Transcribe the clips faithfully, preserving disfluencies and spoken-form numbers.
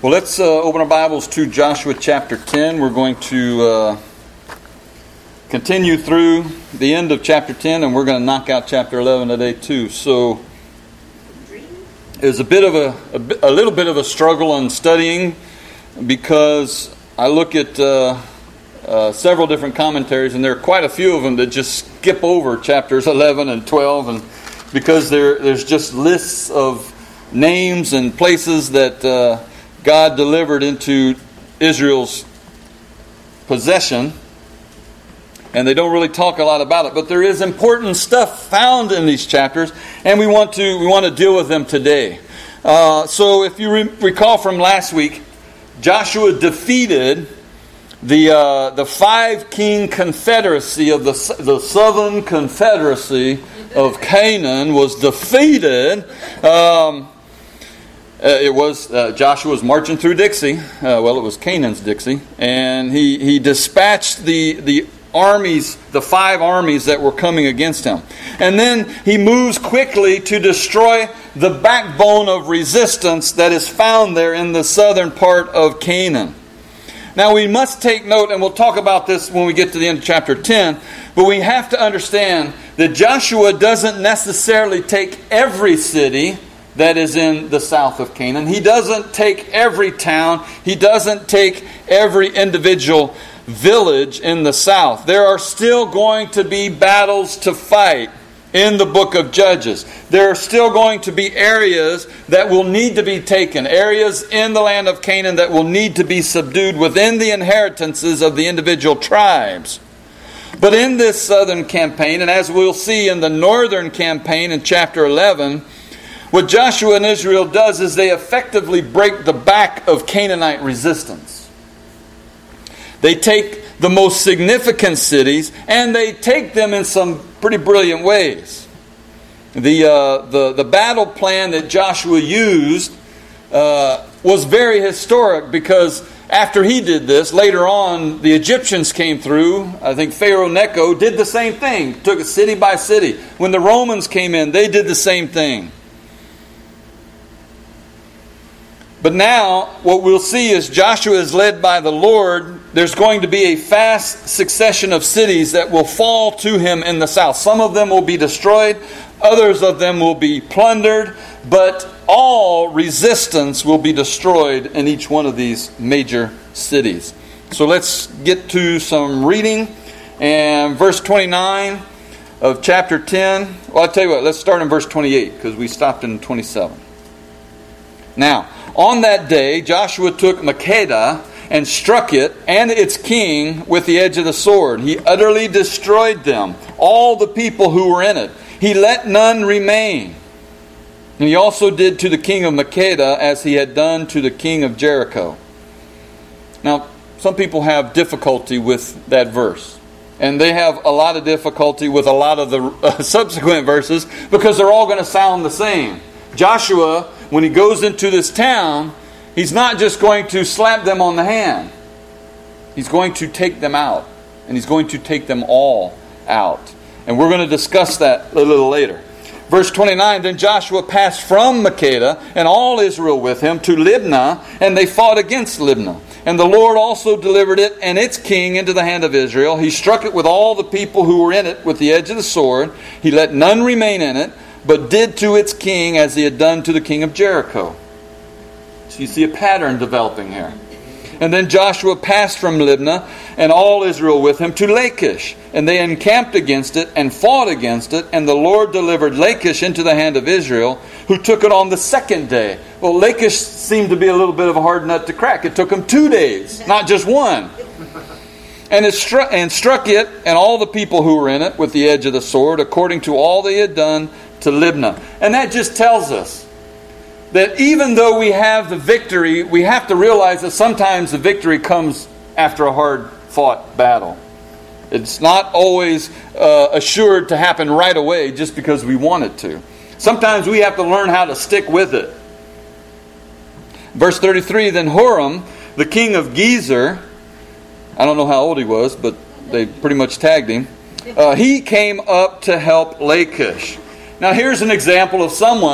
Well, let's uh, open our Bibles to Joshua chapter ten. We're going to uh, continue through the end of chapter ten, and we're going to knock out chapter eleven today too. So it was a bit of a, a, bit, a little bit of a struggle in studying, because I look at uh, uh, several different commentaries, and there are quite a few of them that just skip over chapters eleven and twelve, and because there there's just lists of names and places that Uh, God delivered into Israel's possession, and they don't really talk a lot about it. But there is important stuff found in these chapters, and we want to we want to deal with them today. Uh, so, if you re- recall from last week, Joshua defeated the uh, the five king confederacy of the the southern confederacy of Canaan was defeated. Um, Uh, it was, uh, Joshua was marching through Dixie. Uh, well, it was Canaan's Dixie. And he, he dispatched the, the armies, the five armies that were coming against him. And then he moves quickly to destroy the backbone of resistance that is found there in the southern part of Canaan. Now, we must take note, and we'll talk about this when we get to the end of chapter ten, but we have to understand that Joshua doesn't necessarily take every city that is in the south of Canaan. He doesn't take every town. He doesn't take every individual village in the south. There are still going to be battles to fight in the book of Judges. There are still going to be areas that will need to be taken, areas in the land of Canaan that will need to be subdued within the inheritances of the individual tribes. But in this southern campaign, and as we'll see in the northern campaign in chapter eleven, what Joshua and Israel does is they effectively break the back of Canaanite resistance. They take the most significant cities, and they take them in some pretty brilliant ways. The uh, the, the battle plan that Joshua used uh, was very historic, because after he did this, later on, the Egyptians came through. I think Pharaoh Necho did the same thing, took it city by city. When the Romans came in, they did the same thing. But now, what we'll see is Joshua is led by the Lord. There's going to be a fast succession of cities that will fall to him in the south. Some of them will be destroyed. Others of them will be plundered. But all resistance will be destroyed in each one of these major cities. So let's get to some reading. And verse twenty-nine of chapter ten. Well, I'll tell you what. Let's start in verse twenty-eight, because we stopped in twenty-seven. Now, on that day, Joshua took Makkedah and struck it and its king with the edge of the sword. He utterly destroyed them, all the people who were in it. He let none remain. And he also did to the king of Makkedah as he had done to the king of Jericho. Now, some people have difficulty with that verse. And they have a lot of difficulty with a lot of the uh, subsequent verses, because they're all going to sound the same. Joshua, when he goes into this town, he's not just going to slap them on the hand. He's going to take them out. And he's going to take them all out. And we're going to discuss that a little later. Verse twenty-nine, then Joshua passed from Makkedah, and all Israel with him, to Libnah, and they fought against Libnah. And the Lord also delivered it and its king into the hand of Israel. He struck it with all the people who were in it with the edge of the sword. He let none remain in it, but did to its king as he had done to the king of Jericho. So you see a pattern developing here. And then Joshua passed from Libnah, and all Israel with him, to Lachish. And they encamped against it, and fought against it. And the Lord delivered Lachish into the hand of Israel, who took it on the second day. Well, Lachish seemed to be a little bit of a hard nut to crack. It took them two days, not just one. And it struck, and struck it, and all the people who were in it, with the edge of the sword, according to all they had done to Libnah. And that just tells us that even though we have the victory, we have to realize that sometimes the victory comes after a hard-fought battle. It's not always uh, assured to happen right away just because we want it to. Sometimes we have to learn how to stick with it. Verse thirty-three, then Horam, the king of Gezer, I don't know how old he was, but they pretty much tagged him. Uh, he came up to help Lachish. Now here's an example of someone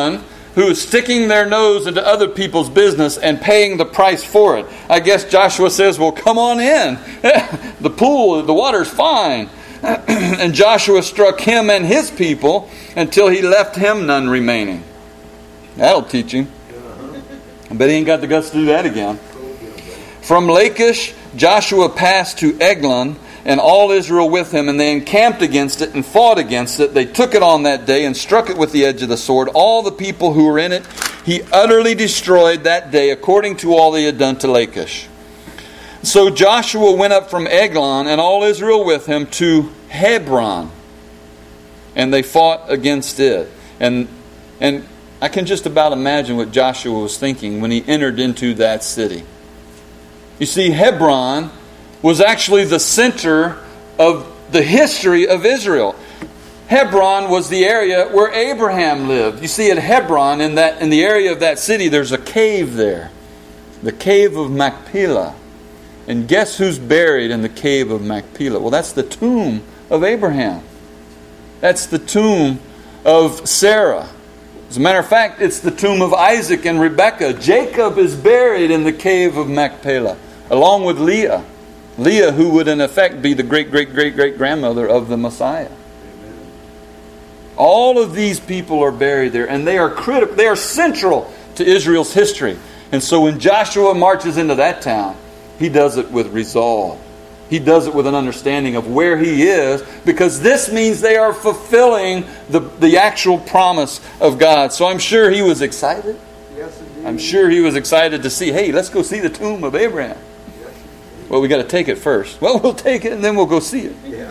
who is sticking their nose into other people's business and paying the price for it. I guess Joshua says, well, come on in. The pool, the water's fine. And Joshua struck him and his people until he left him none remaining. That'll teach him. I bet he ain't got the guts to do that again. From Lachish, Joshua passed to Eglon, and all Israel with him, and they encamped against it and fought against it. They took it on that day and struck it with the edge of the sword. All the people who were in it, he utterly destroyed that day, according to all they had done to Lachish. So Joshua went up from Eglon, and all Israel with him, to Hebron, and they fought against it. And and I can just about imagine what Joshua was thinking when he entered into that city. You see, Hebron was actually the center of the history of Israel. Hebron was the area where Abraham lived. You see, at Hebron, in that in the area of that city, there's a cave there. The cave of Machpelah. And guess who's buried in the cave of Machpelah? Well, that's the tomb of Abraham. That's the tomb of Sarah. As a matter of fact, it's the tomb of Isaac and Rebekah. Jacob is buried in the cave of Machpelah, along with Leah. Leah, who would in effect be the great-great-great-great-grandmother of the Messiah. Amen. All of these people are buried there, and they are critical. They are central to Israel's history. And so when Joshua marches into that town, he does it with resolve. He does it with an understanding of where he is, because this means they are fulfilling the, the actual promise of God. So I'm sure he was excited. Yes, indeed. I'm sure he was excited to see, hey, let's go see the tomb of Abraham. Well, we got to take it first. Well, we'll take it and then we'll go see it. Yeah.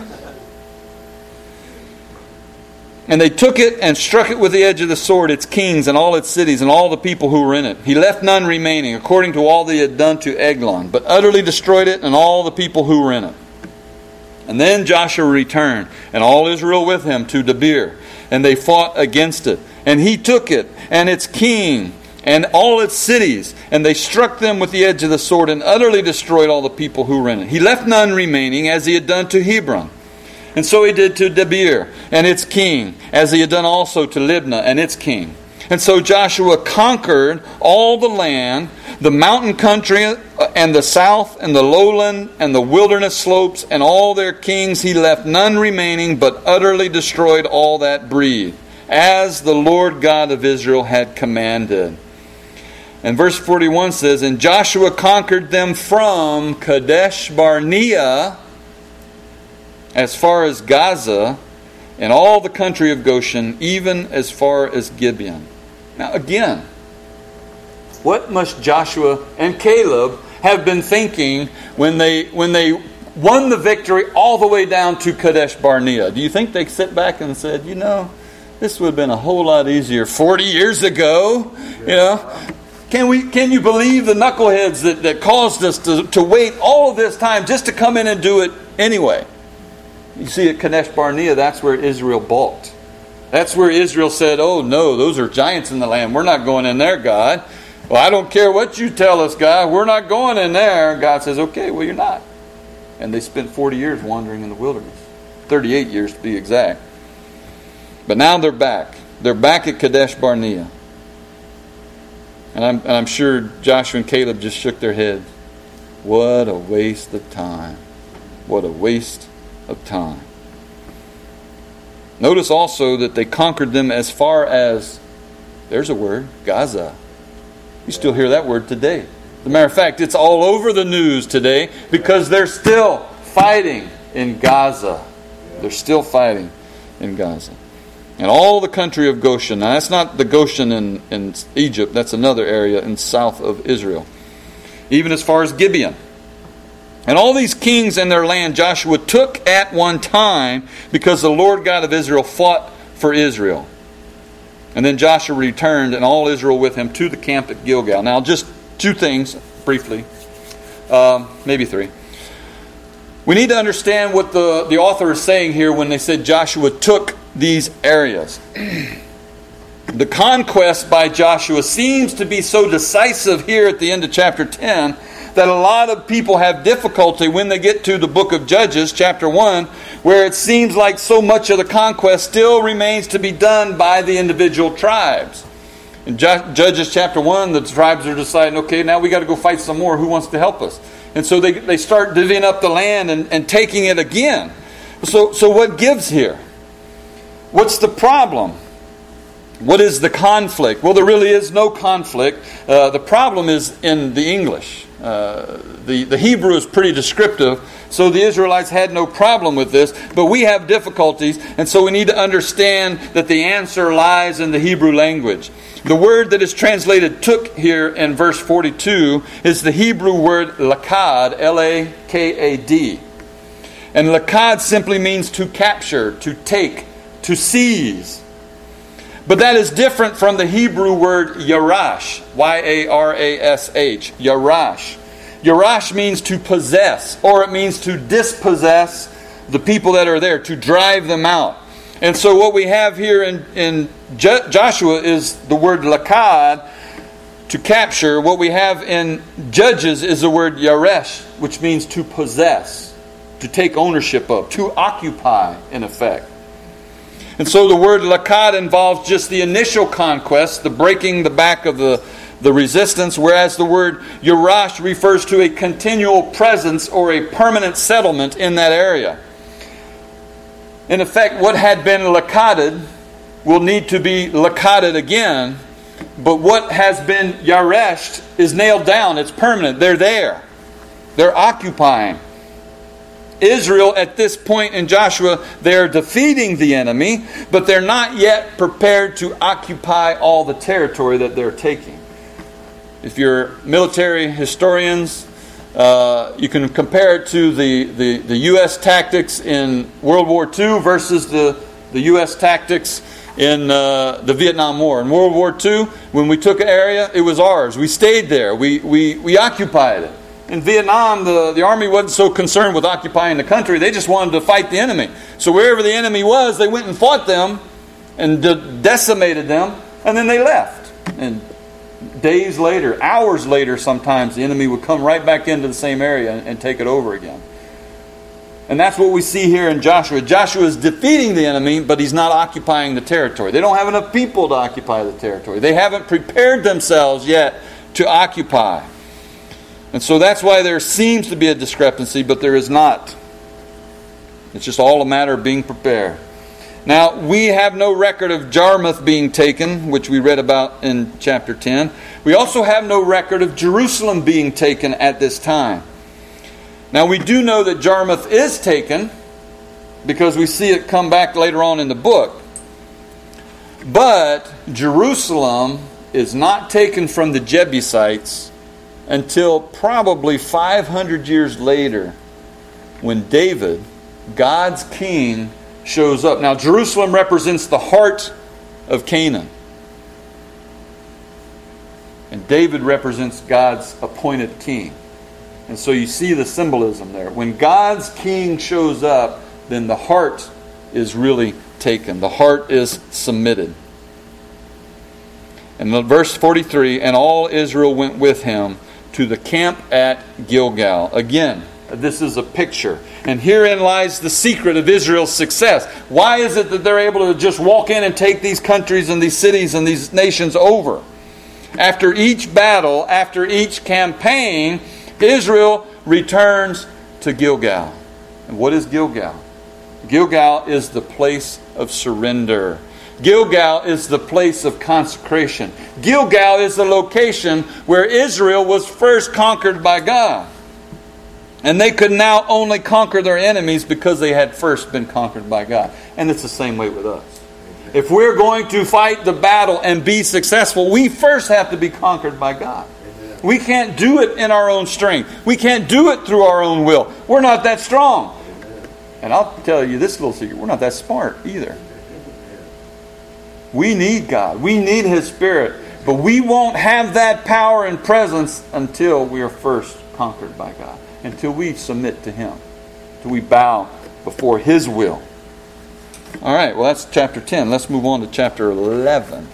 And they took it and struck it with the edge of the sword, its kings and all its cities and all the people who were in it. He left none remaining, according to all they had done to Eglon, but utterly destroyed it and all the people who were in it. And then Joshua returned, and all Israel with him, to Debir, and they fought against it. And he took it and its king and all its cities, and they struck them with the edge of the sword and utterly destroyed all the people who were in it. He left none remaining, as he had done to Hebron. And so he did to Debir and its king, as he had done also to Libnah and its king. And so Joshua conquered all the land, the mountain country and the south and the lowland and the wilderness slopes, and all their kings. He left none remaining, but utterly destroyed all that breed, as the Lord God of Israel had commanded. And verse forty-one says, and Joshua conquered them from Kadesh Barnea as far as Gaza, and all the country of Goshen, even as far as Gibeon. Now again, what must Joshua and Caleb have been thinking when they when they won the victory all the way down to Kadesh Barnea? Do you think they sit back and said, you know, this would have been a whole lot easier forty years ago, you know? Can we? Can you believe the knuckleheads that, that caused us to, to wait all of this time just to come in and do it anyway? You see, at Kadesh Barnea, that's where Israel balked. That's where Israel said, oh no, those are giants in the land. We're not going in there, God. Well, I don't care what you tell us, God. We're not going in there. God says, okay, well, you're not. And they spent forty years wandering in the wilderness. thirty-eight years to be exact. But now they're back. They're back at Kadesh Barnea. And I'm, and I'm sure Joshua and Caleb just shook their heads. What a waste of time. What a waste of time. Notice also that they conquered them as far as, there's a word, Gaza. You still hear that word today. As a matter of fact, it's all over the news today because they're still fighting in Gaza. They're still fighting in Gaza. And all the country of Goshen. Now that's not the Goshen in, in Egypt. That's another area in south of Israel. Even as far as Gibeon. And all these kings and their land Joshua took at one time, because the Lord God of Israel fought for Israel. And then Joshua returned, and all Israel with him, to the camp at Gilgal. Now just two things, briefly. Um, maybe three. We need to understand what the, the author is saying here when they said Joshua took these areas. The conquest by Joshua seems to be so decisive here at the end of chapter ten that a lot of people have difficulty when they get to the book of Judges, chapter one, where it seems like so much of the conquest still remains to be done by the individual tribes. In Judges chapter one, the tribes are deciding, okay, now we got to go fight some more. Who wants to help us? And so they, they start divvying up the land and, and taking it again. So, so what gives here? What's the problem? What is the conflict? Well, there really is no conflict. Uh, the problem is in the English. Uh, the, the Hebrew is pretty descriptive, so the Israelites had no problem with this, but we have difficulties, and so we need to understand that the answer lies in the Hebrew language. The word that is translated took here in verse forty-two is the Hebrew word lakad, L A K A D. And lakad simply means to capture, to take, to seize. But that is different from the Hebrew word yarash, Y A R A S H, yarash. Yarash means to possess, or it means to dispossess the people that are there, to drive them out. And so what we have here in, in Joshua is the word lakad, to capture. What we have in Judges is the word yaresh, which means to possess, to take ownership of, to occupy, in effect. And so the word lakad involves just the initial conquest, the breaking the back of the, the resistance, whereas the word yarash refers to a continual presence or a permanent settlement in that area. In effect, what had been lakaded will need to be lakaded again, but what has been yareshed is nailed down. It's permanent. They're there. They're occupying. Israel, at this point in Joshua, they're defeating the enemy, but they're not yet prepared to occupy all the territory that they're taking. If you're military historians, uh, you can compare it to the, the, the U S tactics in World War Two versus the, the U S tactics in uh, the Vietnam War. In World War Two, when we took an area, it was ours. We stayed there. We, we, we occupied it. In Vietnam, the, the army wasn't so concerned with occupying the country. They just wanted to fight the enemy. So wherever the enemy was, they went and fought them and de- decimated them, and then they left. And days later, hours later sometimes, the enemy would come right back into the same area and, and take it over again. And that's what we see here in Joshua. Joshua is defeating the enemy, but he's not occupying the territory. They don't have enough people to occupy the territory. They haven't prepared themselves yet to occupy. And so that's why there seems to be a discrepancy, but there is not. It's just all a matter of being prepared. Now, we have no record of Jarmuth being taken, which we read about in chapter ten. We also have no record of Jerusalem being taken at this time. Now, we do know that Jarmuth is taken, because we see it come back later on in the book. But Jerusalem is not taken from the Jebusites until probably five hundred years later, when David, God's king, shows up. Now, Jerusalem represents the heart of Canaan. And David represents God's appointed king. And so you see the symbolism there. When God's king shows up, then the heart is really taken. The heart is submitted. And verse forty-three, and all Israel went with him to the camp at Gilgal. Again, this is a picture. And herein lies the secret of Israel's success. Why is it that they're able to just walk in and take these countries and these cities and these nations over? After each battle, after each campaign, Israel returns to Gilgal. And what is Gilgal? Gilgal is the place of surrender. Gilgal is the place of consecration. Gilgal is the location where Israel was first conquered by God. And they could now only conquer their enemies because they had first been conquered by God. And it's the same way with us. If we're going to fight the battle and be successful, we first have to be conquered by God. We can't do it in our own strength. We can't do it through our own will. We're not that strong. And I'll tell you this little secret. We're not that smart either. We need God. We need His Spirit. But we won't have that power and presence until we are first conquered by God. Until we submit to Him. Until we bow before His will. All right, well that's chapter ten. Let's move on to chapter eleven.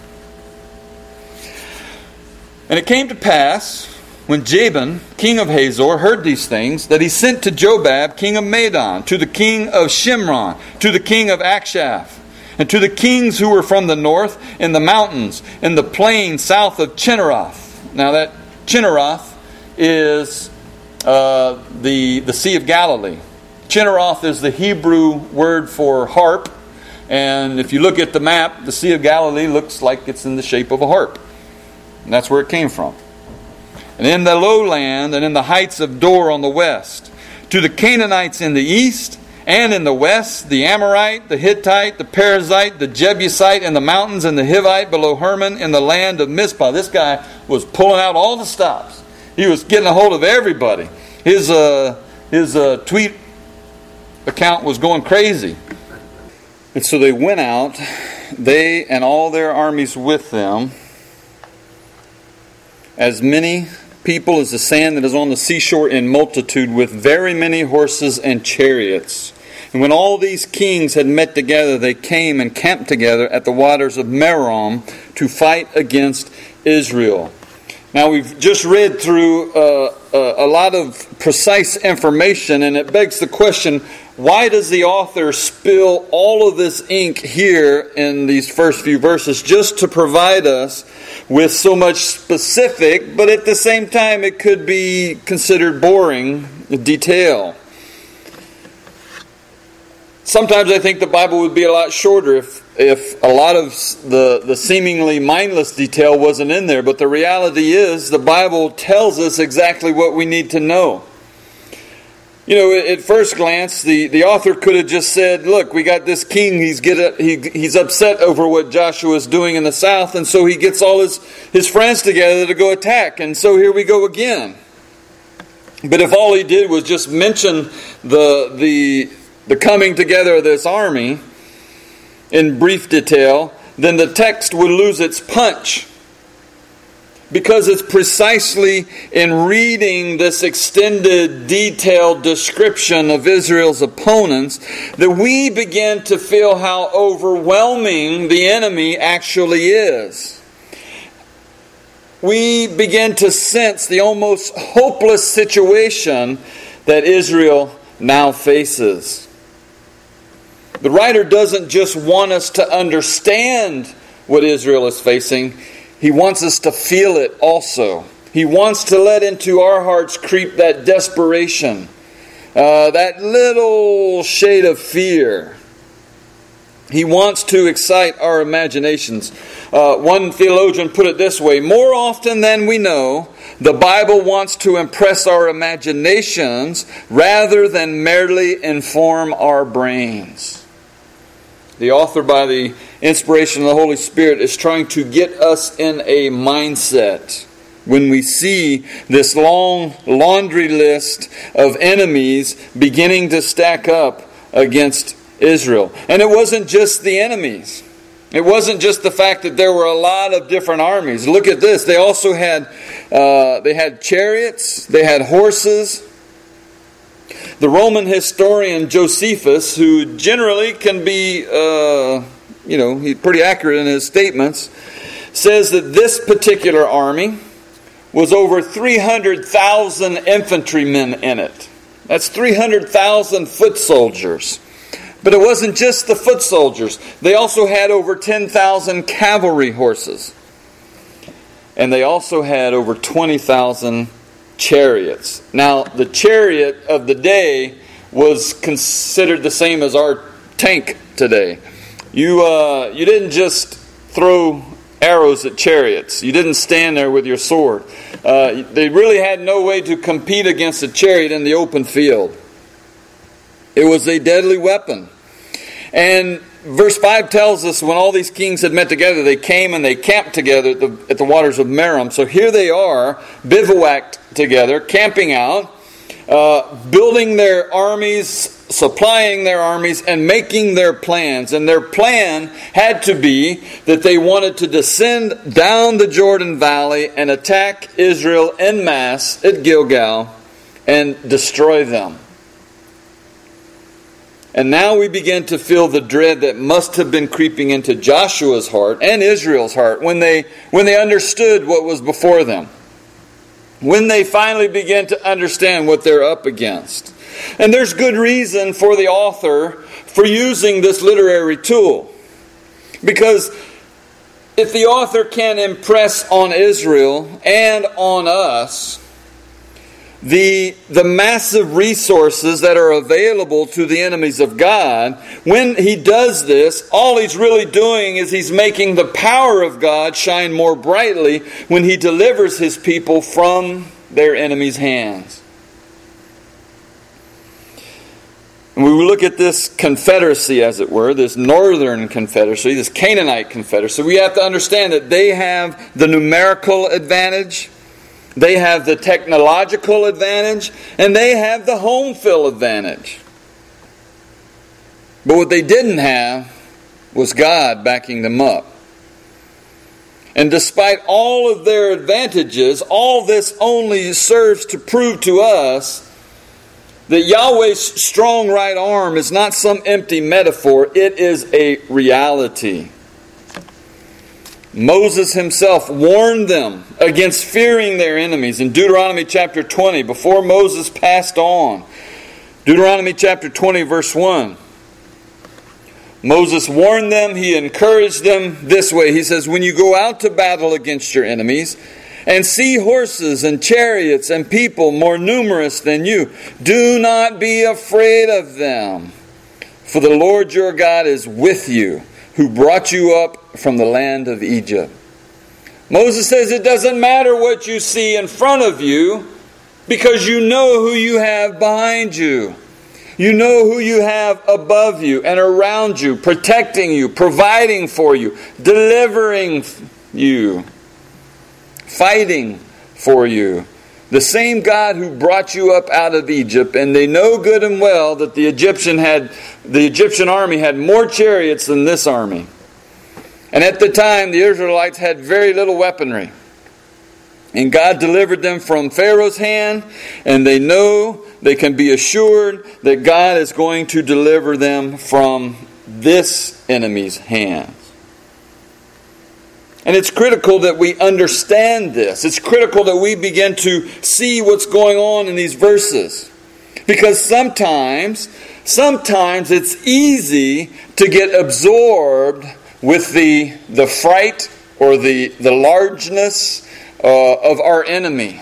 And it came to pass, when Jabin, king of Hazor, heard these things, that he sent to Jobab, king of Madon, to the king of Shimron, to the king of Akshaph, And to the kings who were from the north, in the mountains, in the plain south of Chinneroth. Now that Chinneroth is uh, the, the Sea of Galilee. Chinneroth is the Hebrew word for harp. And if you look at the map, the Sea of Galilee looks like it's in the shape of a harp. And that's where it came from. And in the lowland and in the heights of Dor on the west, to the Canaanites in the east and in the west, the Amorite, the Hittite, the Perizzite, the Jebusite in the mountains, and the Hivite below Hermon in the land of Mizpah. This guy was pulling out all the stops. He was getting a hold of everybody. His uh, his uh, tweet account was going crazy. And so they went out, they and all their armies with them, as many people as the sand that is on the seashore in multitude, with very many horses and chariots. And when all these kings had met together, they came and camped together at the waters of Merom to fight against Israel. Now we've just read through uh, uh, a lot of precise information, and it begs the question, why does the author spill all of this ink here in these first few verses just to provide us with so much specific, but at the same time it could be considered boring detail? Sometimes I think the Bible would be a lot shorter if, if a lot of the, the seemingly mindless detail wasn't in there. But the reality is the Bible tells us exactly what we need to know. You know, at first glance, the, the author could have just said, look, we got this king, he's get he, he's upset over what Joshua is doing in the south, and so he gets all his, his friends together to go attack, and so here we go again. But if all he did was just mention the the the coming together of this army in brief detail, then the text would lose its punch. Because it's precisely in reading this extended, detailed description of Israel's opponents that we begin to feel how overwhelming the enemy actually is. We begin to sense the almost hopeless situation that Israel now faces. The writer doesn't just want us to understand what Israel is facing. He wants us to feel it also. He wants to let into our hearts creep that desperation, uh, that little shade of fear. He wants to excite our imaginations. Uh, one theologian put it this way: more often than we know, the Bible wants to impress our imaginations rather than merely inform our brains. The author, by the inspiration of the Holy Spirit, is trying to get us in a mindset when we see this long laundry list of enemies beginning to stack up against Israel. And it wasn't just the enemies. It wasn't just the fact that there were a lot of different armies. Look at this. They also had uh, they had chariots. They had horses. The Roman historian Josephus, who generally can be, uh, you know, he's pretty accurate in his statements, says that this particular army was over three hundred thousand infantrymen in it. That's three hundred thousand foot soldiers. But it wasn't just the foot soldiers. They also had over ten thousand cavalry horses. And they also had over twenty thousand chariots. Now, the chariot of the day was considered the same as our tank today. You uh, you didn't just throw arrows at chariots. You didn't stand there with your sword. Uh, they really had no way to compete against a chariot in the open field. It was a deadly weapon. And verse five tells us when all these kings had met together, they came and they camped together at the, at the waters of Merom. So here they are, bivouacked together, camping out, uh, building their armies, supplying their armies, and making their plans. And their plan had to be that they wanted to descend down the Jordan Valley and attack Israel en masse at Gilgal and destroy them. And now we begin to feel the dread that must have been creeping into Joshua's heart and Israel's heart when they when they understood what was before them. When they finally began to understand what they're up against. And there's good reason for the author for using this literary tool. Because if the author can impress on Israel and on us the, the massive resources that are available to the enemies of God, when he does this, all he's really doing is he's making the power of God shine more brightly when he delivers his people from their enemies' hands. And we look at this confederacy, as it were, this northern confederacy, this Canaanite confederacy. We have to understand that they have the numerical advantage, they have the technological advantage, and they have the home field advantage. But what they didn't have was God backing them up. And despite all of their advantages, all this only serves to prove to us that Yahweh's strong right arm is not some empty metaphor. It is a reality. Moses himself warned them against fearing their enemies in Deuteronomy chapter twenty, before Moses passed on. Deuteronomy chapter twenty, verse one. Moses warned them, he encouraged them this way. He says, when you go out to battle against your enemies, and see horses and chariots and people more numerous than you, do not be afraid of them. For the Lord your God is with you, who brought you up from the land of Egypt. Moses says it doesn't matter what you see in front of you, because you know who you have behind you. You know who you have above you and around you, protecting you, providing for you, delivering you, fighting for you. The same God who brought you up out of Egypt, and they know good and well that the Egyptian had the Egyptian army had more chariots than this army. And at the time the Israelites had very little weaponry. And God delivered them from Pharaoh's hand, and they know, they can be assured that God is going to deliver them from this enemy's hands. And it's critical that we understand this. It's critical that we begin to see what's going on in these verses. Because sometimes, sometimes it's easy to get absorbed with the, the fright or the, the largeness uh, of our enemy.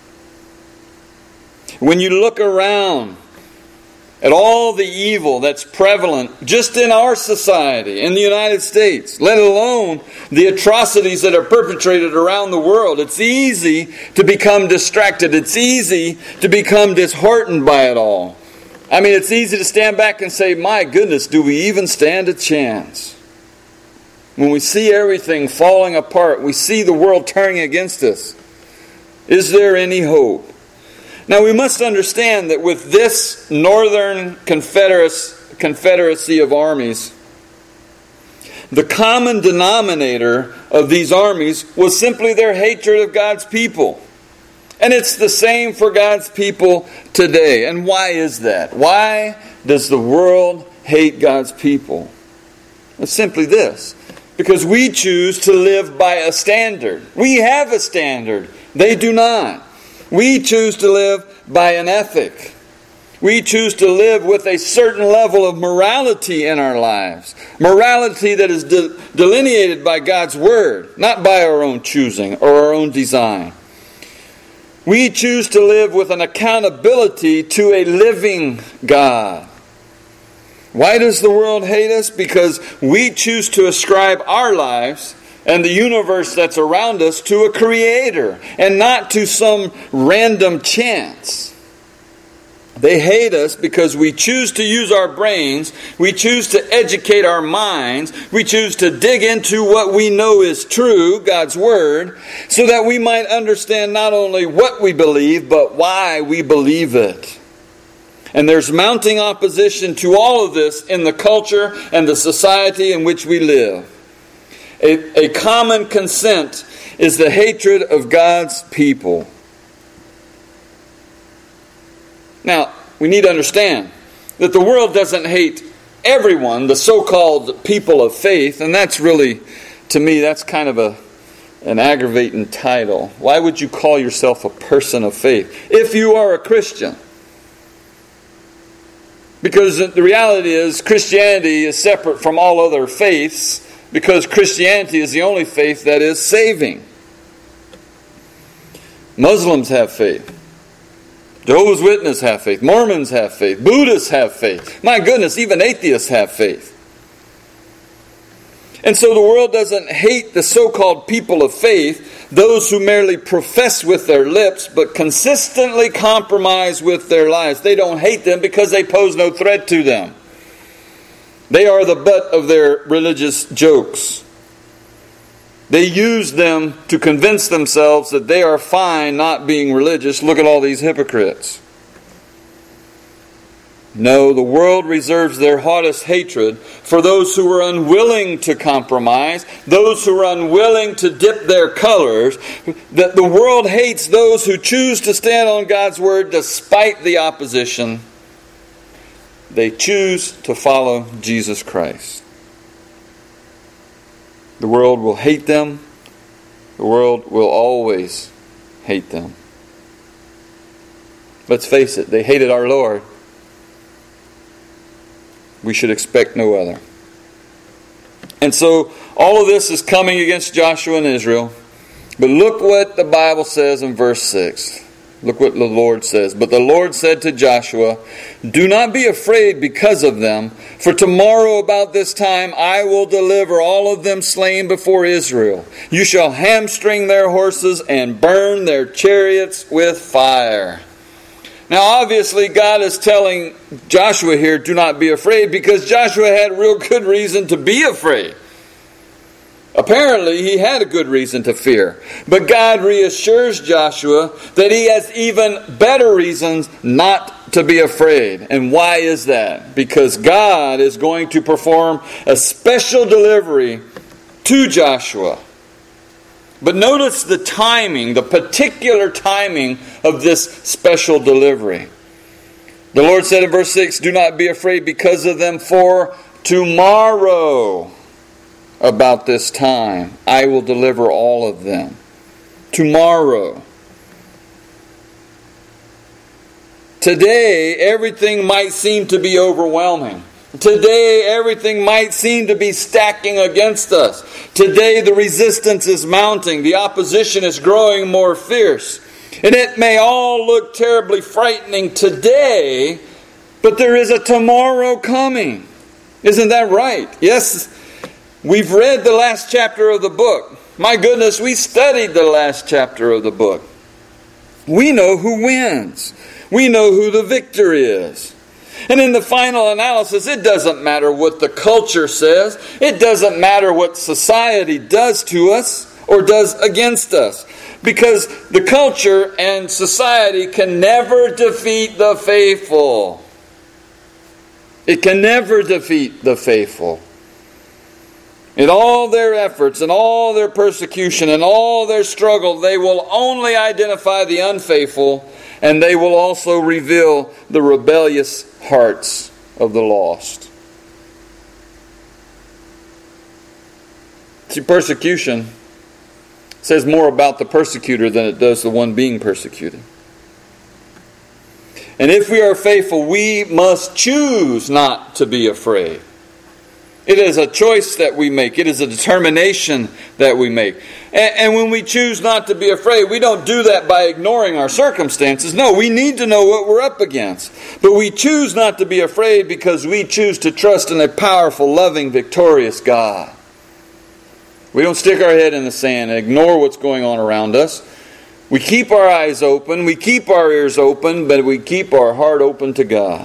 When you look around at all the evil that's prevalent just in our society, in the United States, let alone the atrocities that are perpetrated around the world, it's easy to become distracted. It's easy to become disheartened by it all. I mean, it's easy to stand back and say, my goodness, do we even stand a chance? When we see everything falling apart, we see the world turning against us. Is there any hope? Now we must understand that with this northern confederacy of armies, the common denominator of these armies was simply their hatred of God's people. And it's the same for God's people today. And why is that? Why does the world hate God's people? It's simply this. Because we choose to live by a standard. We have a standard. They do not. We choose to live by an ethic. We choose to live with a certain level of morality in our lives. Morality that is de- delineated by God's Word, not by our own choosing or our own design. We choose to live with an accountability to a living God. Why does the world hate us? Because we choose to ascribe our lives and the universe that's around us to a creator and not to some random chance. They hate us because we choose to use our brains, we choose to educate our minds, we choose to dig into what we know is true, God's Word, so that we might understand not only what we believe, but why we believe it. And there's mounting opposition to all of this in the culture and the society in which we live. A, a common consent is the hatred of God's people. Now, we need to understand that the world doesn't hate everyone, the so-called people of faith, and that's really, to me, that's kind of a an aggravating title. Why would you call yourself a person of faith if you are a Christian? Because the reality is Christianity is separate from all other faiths because Christianity is the only faith that is saving. Muslims have faith. Jehovah's Witnesses have faith. Mormons have faith. Buddhists have faith. My goodness, even atheists have faith. And so the world doesn't hate the so-called people of faith, those who merely profess with their lips but consistently compromise with their lives. They don't hate them because they pose no threat to them. They are the butt of their religious jokes. They use them to convince themselves that they are fine not being religious. Look at all these hypocrites. No, the world reserves their hottest hatred for those who are unwilling to compromise, those who are unwilling to dip their colors. That the world hates those who choose to stand on God's word despite the opposition. They choose to follow Jesus Christ. The world will hate them. The world will always hate them. Let's face it, they hated our Lord. We should expect no other. And so all of this is coming against Joshua and Israel. But look what the Bible says in verse six. Look what the Lord says. But the Lord said to Joshua, "Do not be afraid because of them, for tomorrow about this time I will deliver all of them slain before Israel. You shall hamstring their horses and burn their chariots with fire." Now obviously God is telling Joshua here, do not be afraid, because Joshua had real good reason to be afraid. Apparently he had a good reason to fear. But God reassures Joshua that he has even better reasons not to be afraid. And why is that? Because God is going to perform a special delivery to Joshua. But notice the timing, the particular timing of this special delivery. The Lord said in verse six, "Do not be afraid because of them, for tomorrow about this time I will deliver all of them." Tomorrow. Today, everything might seem to be overwhelming. Today, everything might seem to be stacking against us. Today, the resistance is mounting. The opposition is growing more fierce. And it may all look terribly frightening today, but there is a tomorrow coming. Isn't that right? Yes, we've read the last chapter of the book. My goodness, we studied the last chapter of the book. We know who wins. We know who the victor is. And in the final analysis, it doesn't matter what the culture says. It doesn't matter what society does to us or does against us. Because the culture and society can never defeat the faithful. It can never defeat the faithful. In all their efforts and all their persecution and all their struggle, they will only identify the unfaithful, and they will also reveal the rebellious hearts of the lost. See, persecution says more about the persecutor than it does the one being persecuted. And if we are faithful, we must choose not to be afraid. It is a choice that we make. It is a determination that we make. And, and when we choose not to be afraid, we don't do that by ignoring our circumstances. No, we need to know what we're up against. But we choose not to be afraid because we choose to trust in a powerful, loving, victorious God. We don't stick our head in the sand and ignore what's going on around us. We keep our eyes open, we keep our ears open, but we keep our heart open to God.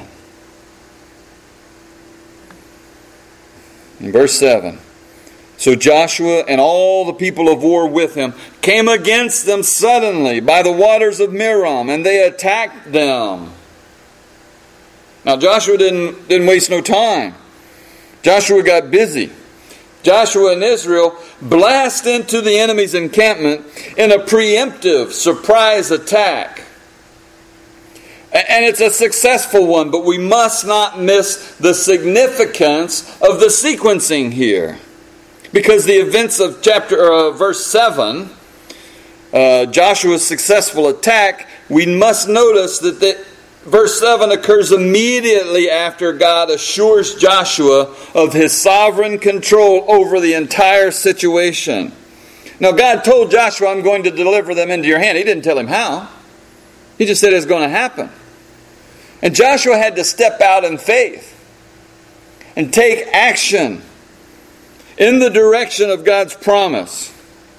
In verse seven, so Joshua and all the people of war with him came against them suddenly by the waters of Merom, and they attacked them. Now Joshua didn't, didn't waste no time. Joshua got busy. Joshua and Israel blast into the enemy's encampment in a preemptive surprise attack. And it's a successful one, but we must not miss the significance of the sequencing here. Because the events of chapter uh, verse seven, uh, Joshua's successful attack, we must notice that, that verse seven occurs immediately after God assures Joshua of his sovereign control over the entire situation. Now, God told Joshua, I'm going to deliver them into your hand. He didn't tell him how. He just said it's going to happen. And Joshua had to step out in faith and take action in the direction of God's promise.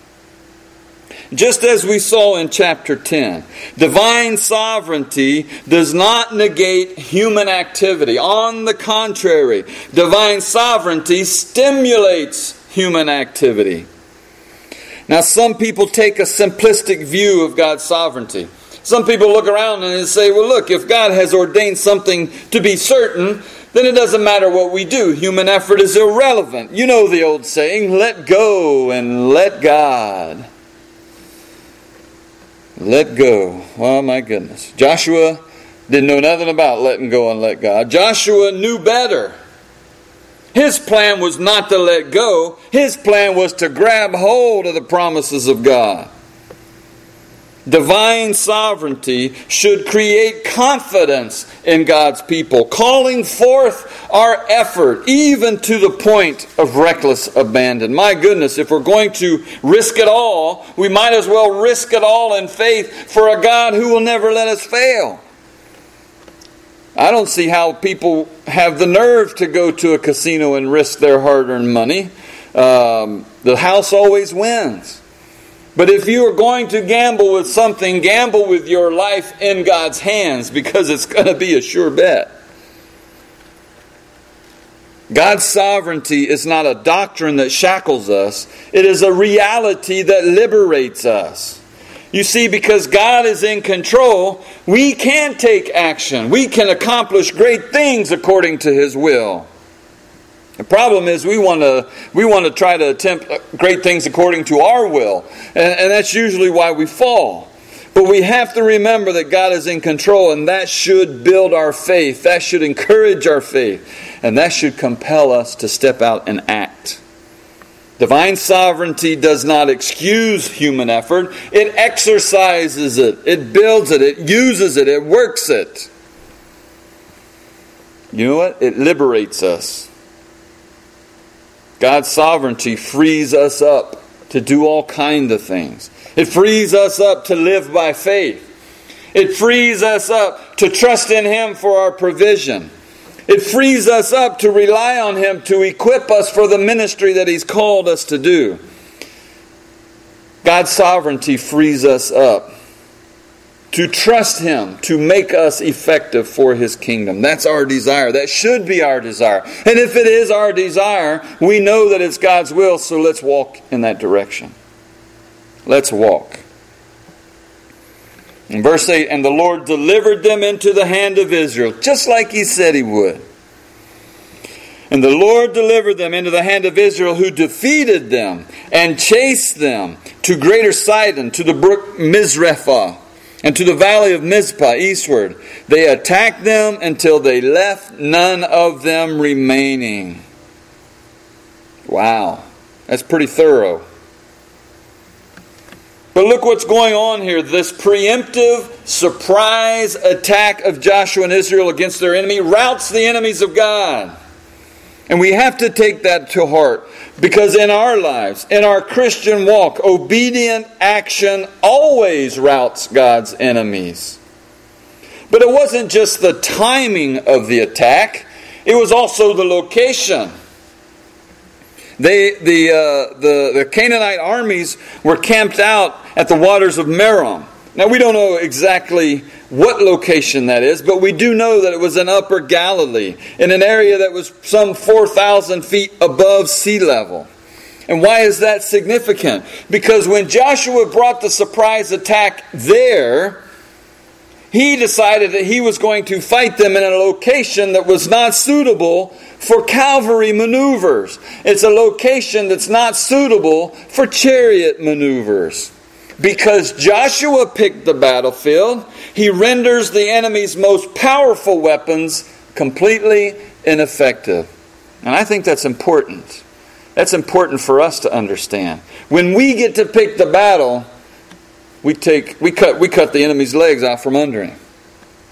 Just as we saw in chapter ten, divine sovereignty does not negate human activity. On the contrary, divine sovereignty stimulates human activity. Now, some people take a simplistic view of God's sovereignty. Some people look around and say, well, look, if God has ordained something to be certain, then it doesn't matter what we do. Human effort is irrelevant. You know the old saying, let go and let God. Let go. Oh, my goodness. Joshua didn't know nothing about letting go and let God. Joshua knew better. His plan was not to let go. His plan was to grab hold of the promises of God. Divine sovereignty should create confidence in God's people, calling forth our effort, even to the point of reckless abandon. My goodness, if we're going to risk it all, we might as well risk it all in faith for a God who will never let us fail. I don't see how people have the nerve to go to a casino and risk their hard-earned money. Um, the house always wins. But if you are going to gamble with something, gamble with your life in God's hands, because it's going to be a sure bet. God's sovereignty is not a doctrine that shackles us. It is a reality that liberates us. You see, because God is in control, we can take action. We can accomplish great things according to His will. The problem is we want to we want to try to attempt great things according to our will. And, and that's usually why we fall. But we have to remember that God is in control, and that should build our faith. That should encourage our faith. And that should compel us to step out and act. Divine sovereignty does not excuse human effort. It exercises it. It builds it. It uses it. It works it. You know what? It liberates us. God's sovereignty frees us up to do all kinds of things. It frees us up to live by faith. It frees us up to trust in Him for our provision. It frees us up to rely on Him to equip us for the ministry that He's called us to do. God's sovereignty frees us up to trust Him to make us effective for His kingdom. That's our desire. That should be our desire. And if it is our desire, we know that it's God's will, so let's walk in that direction. Let's walk. In verse eight, and the Lord delivered them into the hand of Israel, just like He said He would. And the Lord delivered them into the hand of Israel, who defeated them and chased them to greater Sidon, to the brook Mizrephah, and to the valley of Mizpah eastward. They attacked them until they left none of them remaining. Wow, that's pretty thorough. But look what's going on here. This preemptive surprise attack of Joshua and Israel against their enemy routs the enemies of God. And we have to take that to heart, because in our lives, in our Christian walk, obedient action always routs God's enemies. But it wasn't just the timing of the attack, it was also the location. They, the, uh, the, the Canaanite armies were camped out at the waters of Merom. Now, we don't know exactly what location that is, but we do know that it was in Upper Galilee, in an area that was some four thousand feet above sea level. And why is that significant? Because when Joshua brought the surprise attack there, he decided that he was going to fight them in a location that was not suitable for cavalry maneuvers. It's a location that's not suitable for chariot maneuvers. Because Joshua picked the battlefield, he renders the enemy's most powerful weapons completely ineffective. And I think that's important. That's important for us to understand. When we get to pick the battle, we take we cut we cut the enemy's legs out from under him.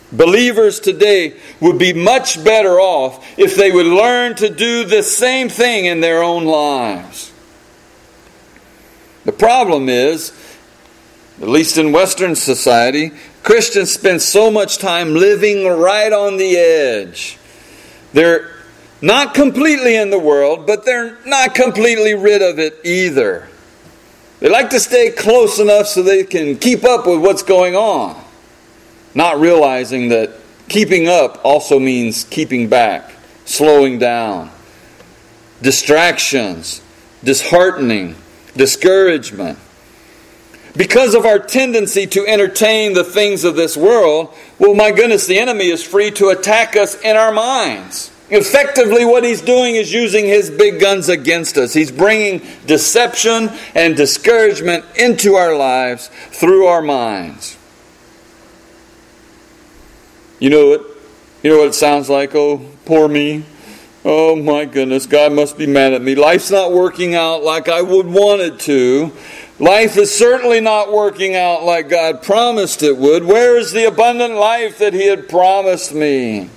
Believers today would be much better off if they would learn to do the same thing in their own lives. The problem is, at least in Western society, Christians spend so much time living right on the edge. They're not completely in the world, but they're not completely rid of it either. They like to stay close enough so they can keep up with what's going on, not realizing that keeping up also means keeping back, slowing down. Distractions, disheartening, discouragement. Because of our tendency to entertain the things of this world, well, my goodness, the enemy is free to attack us in our minds. Effectively, what he's doing is using his big guns against us. He's bringing deception and discouragement into our lives through our minds. You know what? You know what it sounds like? Oh, poor me. Oh my goodness, God must be mad at me. Life's not working out like I would want it to. Life is certainly not working out like God promised it would. Where is the abundant life that He had promised me?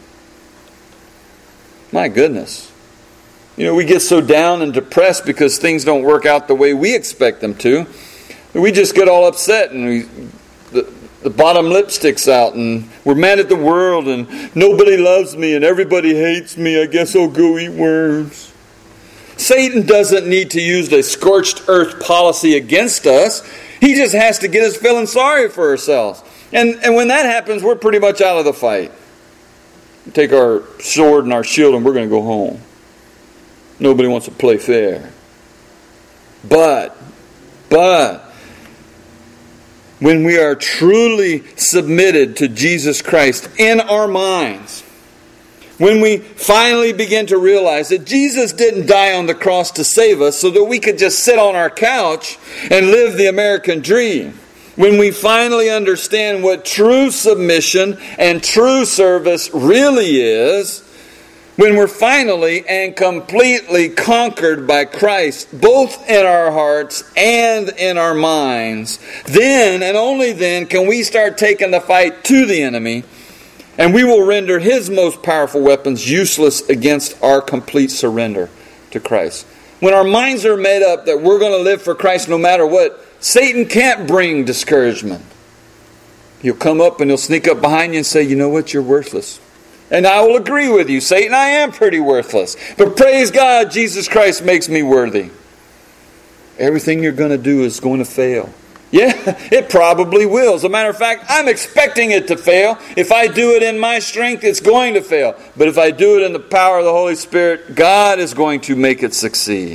My goodness. You know, we get so down and depressed because things don't work out the way we expect them to. We just get all upset and we, the, the bottom lip sticks out and we're mad at the world and nobody loves me and everybody hates me. I guess I'll go eat worms. Satan doesn't need to use the scorched earth policy against us. He just has to get us feeling sorry for ourselves. And, and when that happens, we're pretty much out of the fight. We take our sword and our shield and we're going to go home. Nobody wants to play fair. But, but, when we are truly submitted to Jesus Christ in our minds, when we finally begin to realize that Jesus didn't die on the cross to save us so that we could just sit on our couch and live the American dream, when we finally understand what true submission and true service really is, when we're finally and completely conquered by Christ, both in our hearts and in our minds, then and only then can we start taking the fight to the enemy, and we will render his most powerful weapons useless against our complete surrender to Christ. When our minds are made up that we're going to live for Christ no matter what, Satan can't bring discouragement. He'll come up and he'll sneak up behind you and say, you know what, you're worthless. And I will agree with you, Satan, I am pretty worthless. But praise God, Jesus Christ makes me worthy. Everything you're going to do is going to fail. Yeah, it probably will. As a matter of fact, I'm expecting it to fail. If I do it in my strength, it's going to fail. But if I do it in the power of the Holy Spirit, God is going to make it succeed.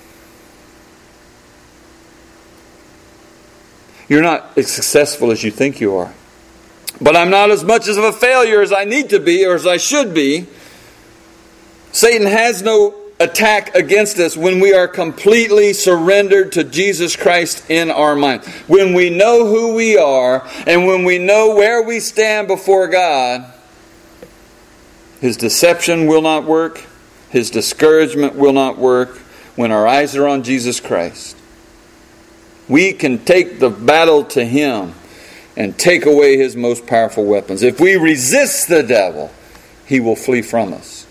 You're not as successful as you think you are. But I'm not as much of a failure as I need to be or as I should be. Satan has no attack against us when we are completely surrendered to Jesus Christ in our mind. When we know who we are and when we know where we stand before God, his deception will not work. His discouragement will not work when our eyes are on Jesus Christ. We can take the battle to Him and take away his most powerful weapons. If we resist the devil, he will flee from us.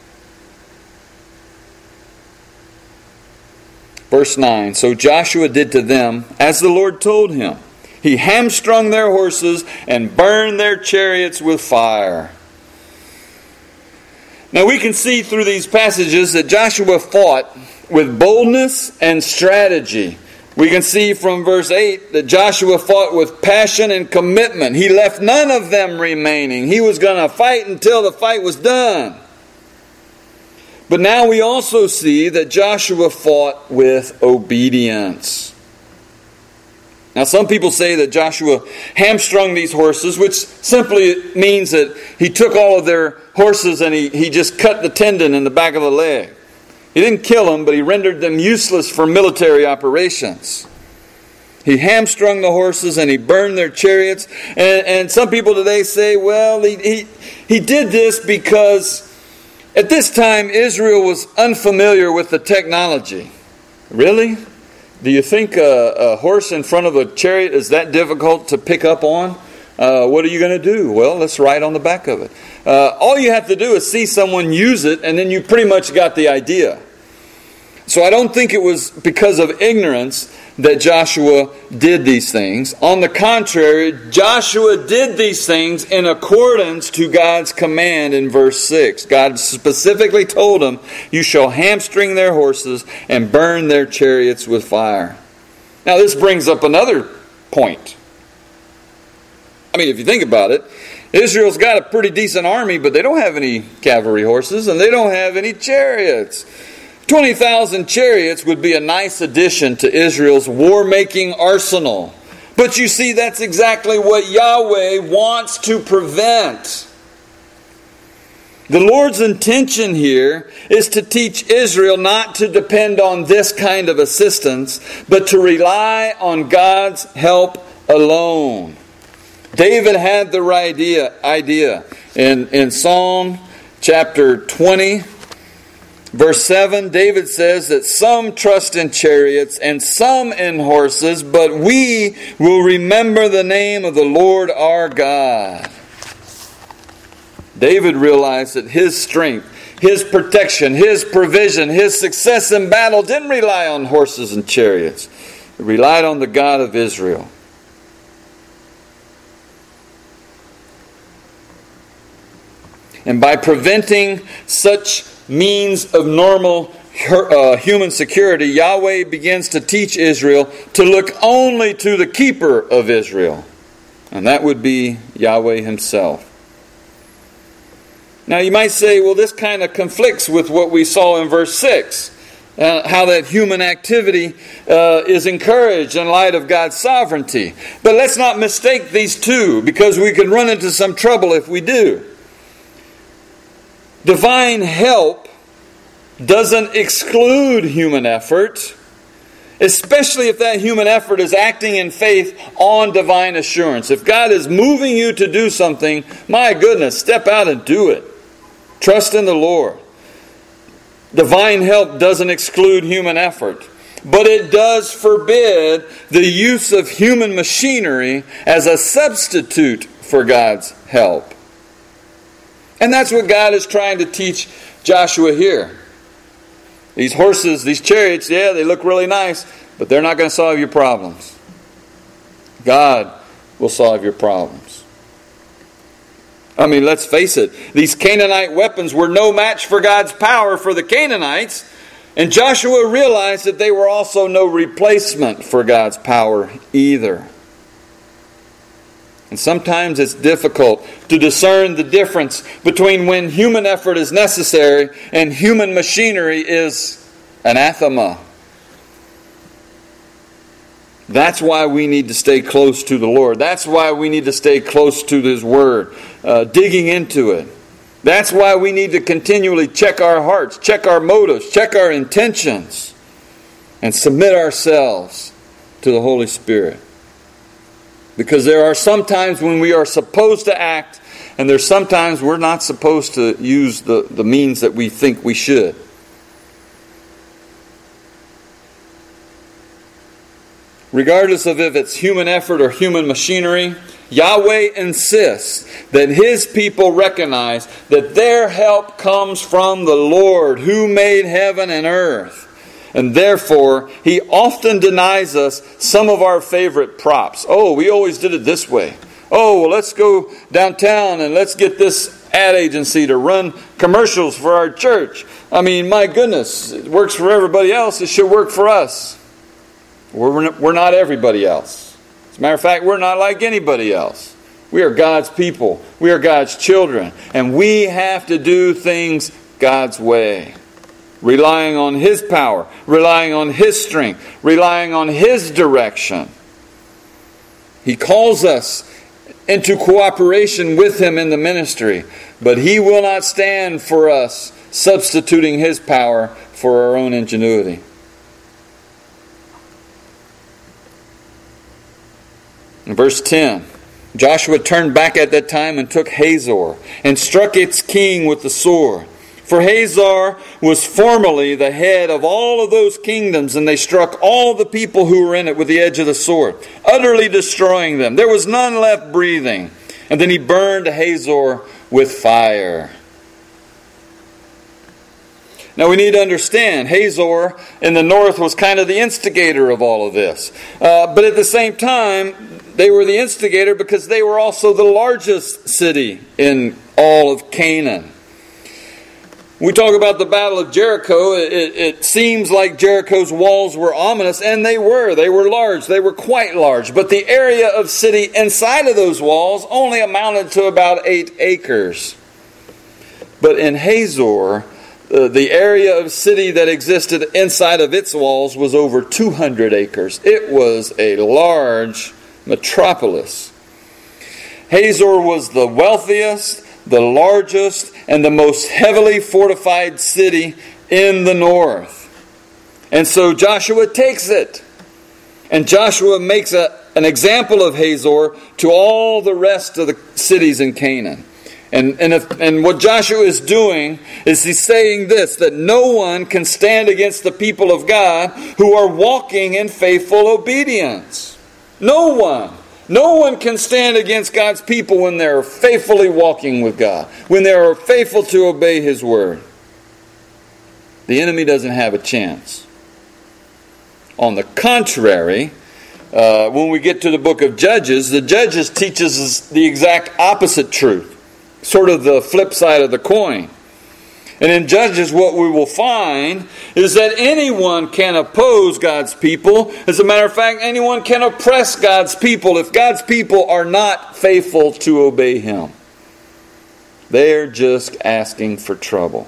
Verse nine, so Joshua did to them as the Lord told him. He hamstrung their horses and burned their chariots with fire. Now we can see through these passages that Joshua fought with boldness and strategy. We can see from verse eight that Joshua fought with passion and commitment. He left none of them remaining. He was going to fight until the fight was done. But now we also see that Joshua fought with obedience. Now some people say that Joshua hamstrung these horses, which simply means that he took all of their horses and he, he just cut the tendon in the back of the leg. He didn't kill them, but he rendered them useless for military operations. He hamstrung the horses and he burned their chariots. And, and some people today say, well, he, he, he did this because at this time Israel was unfamiliar with the technology. Really? Do you think a, a horse in front of a chariot is that difficult to pick up on? Uh, what are you going to do? Well, let's write on the back of it. Uh, all you have to do is see someone use it, and then you pretty much got the idea. So I don't think it was because of ignorance that Joshua did these things. On the contrary, Joshua did these things in accordance to God's command in verse six. God specifically told him, "You shall hamstring their horses and burn their chariots with fire." Now this brings up another point. I mean, if you think about it, Israel's got a pretty decent army, but they don't have any cavalry horses and they don't have any chariots. twenty thousand chariots would be a nice addition to Israel's war-making arsenal. But you see, that's exactly what Yahweh wants to prevent. The Lord's intention here is to teach Israel not to depend on this kind of assistance, but to rely on God's help alone. David had the right idea. idea. In, in Psalm chapter twenty, verse seven, David says that some trust in chariots and some in horses, but we will remember the name of the Lord our God. David realized that his strength, his protection, his provision, his success in battle didn't rely on horses and chariots. It relied on the God of Israel. And by preventing such means of normal uh, human security, Yahweh begins to teach Israel to look only to the keeper of Israel. And that would be Yahweh himself. Now you might say, well, this kind of conflicts with what we saw in verse six. Uh, how that human activity uh, is encouraged in light of God's sovereignty. But let's not mistake these two, because we could run into some trouble if we do. Divine help doesn't exclude human effort, especially if that human effort is acting in faith on divine assurance. If God is moving you to do something, my goodness, step out and do it. Trust in the Lord. Divine help doesn't exclude human effort, but it does forbid the use of human machinery as a substitute for God's help. And that's what God is trying to teach Joshua here. These horses, these chariots, yeah, they look really nice, but they're not going to solve your problems. God will solve your problems. I mean, let's face it. These Canaanite weapons were no match for God's power for the Canaanites. And Joshua realized that they were also no replacement for God's power either. And sometimes it's difficult to discern the difference between when human effort is necessary and human machinery is anathema. That's why we need to stay close to the Lord. That's why we need to stay close to His Word, uh, digging into it. That's why we need to continually check our hearts, check our motives, check our intentions, and submit ourselves to the Holy Spirit. Because there are some times when we are supposed to act, and there's sometimes we're not supposed to use the, the means that we think we should. Regardless of if it's human effort or human machinery, Yahweh insists that His people recognize that their help comes from the Lord who made heaven and earth. And therefore, He often denies us some of our favorite props. Oh, we always did it this way. Oh, well, let's go downtown and let's get this ad agency to run commercials for our church. I mean, my goodness, it works for everybody else. It should work for us. We're, we're not everybody else. As a matter of fact, we're not like anybody else. We are God's people. We are God's children. And we have to do things God's way. Relying on His power, relying on His strength, relying on His direction. He calls us into cooperation with Him in the ministry, but He will not stand for us substituting His power for our own ingenuity. In verse ten, Joshua turned back at that time and took Hazor and struck its king with the sword. For Hazor was formerly the head of all of those kingdoms, and they struck all the people who were in it with the edge of the sword, utterly destroying them. There was none left breathing. And then he burned Hazor with fire. Now we need to understand, Hazor in the north was kind of the instigator of all of this. Uh, but at the same time, they were the instigator because they were also the largest city in all of Canaan. We talk about the Battle of Jericho. It, it seems like Jericho's walls were ominous, and they were. They were large. They were quite large. But the area of city inside of those walls only amounted to about eight acres. But in Hazor, uh, the area of city that existed inside of its walls was over two hundred acres. It was a large metropolis. Hazor was the wealthiest, the largest, and the most heavily fortified city in the north. And so Joshua takes it. And Joshua makes a, an example of Hazor to all the rest of the cities in Canaan. And, and, if, and what Joshua is doing is he's saying this, that no one can stand against the people of God who are walking in faithful obedience. No one. No one can stand against God's people when they're faithfully walking with God, when they are faithful to obey His word. The enemy doesn't have a chance. On the contrary, uh, when we get to the book of Judges, the Judges teaches us the exact opposite truth, sort of the flip side of the coin. And in Judges, what we will find is that anyone can oppose God's people. As a matter of fact, anyone can oppress God's people if God's people are not faithful to obey Him. They're just asking for trouble.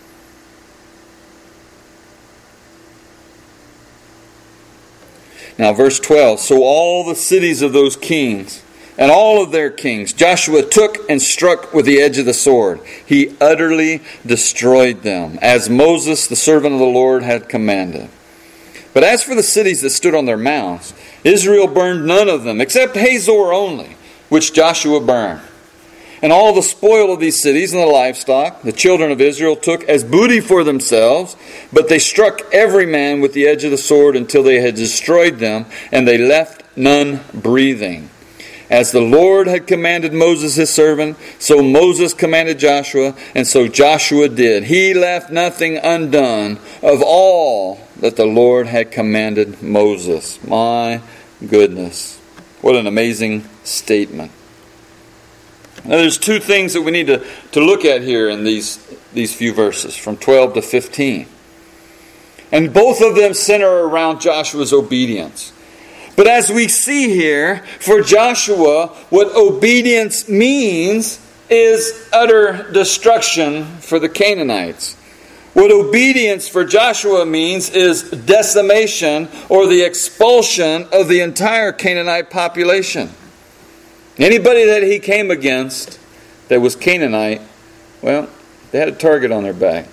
Now, verse twelve. So all the cities of those kings and all of their kings Joshua took and struck with the edge of the sword. He utterly destroyed them, as Moses, the servant of the Lord, had commanded. But as for the cities that stood on their mounds, Israel burned none of them, except Hazor only, which Joshua burned. And all the spoil of these cities and the livestock, the children of Israel took as booty for themselves, but they struck every man with the edge of the sword until they had destroyed them, and they left none breathing. As the Lord had commanded Moses his servant, so Moses commanded Joshua, and so Joshua did. He left nothing undone of all that the Lord had commanded Moses. My goodness. What an amazing statement. Now there's two things that we need to, to look at here in these, these few verses, from twelve to fifteen. And both of them center around Joshua's obedience. But as we see here, for Joshua, what obedience means is utter destruction for the Canaanites. What obedience for Joshua means is decimation or the expulsion of the entire Canaanite population. Anybody that he came against that was Canaanite, well, they had a target on their back.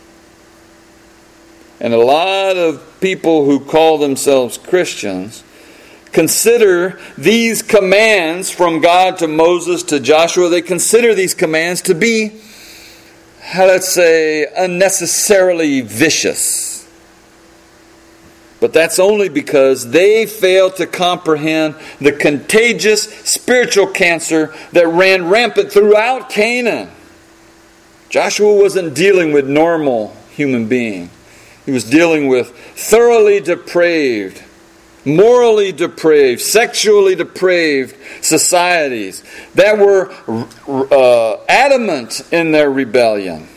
And a lot of people who call themselves Christians consider these commands from God to Moses to Joshua, they consider these commands to be, let's say, unnecessarily vicious. But that's only because they fail to comprehend the contagious spiritual cancer that ran rampant throughout Canaan. Joshua wasn't dealing with normal human beings. He was dealing with thoroughly depraved, morally depraved, sexually depraved societies that were uh, adamant in their rebellion.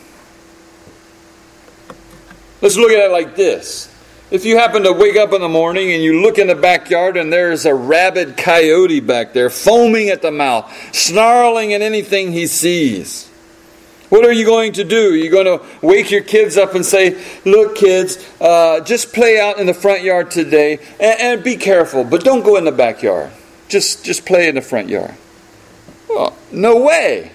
Let's look at it like this. If you happen to wake up in the morning and you look in the backyard and there's a rabid coyote back there foaming at the mouth, snarling at anything he sees, what are you going to do? You're going to wake your kids up and say, look kids, uh, just play out in the front yard today and, and be careful, but don't go in the backyard. Just, just play in the front yard. Well, no way.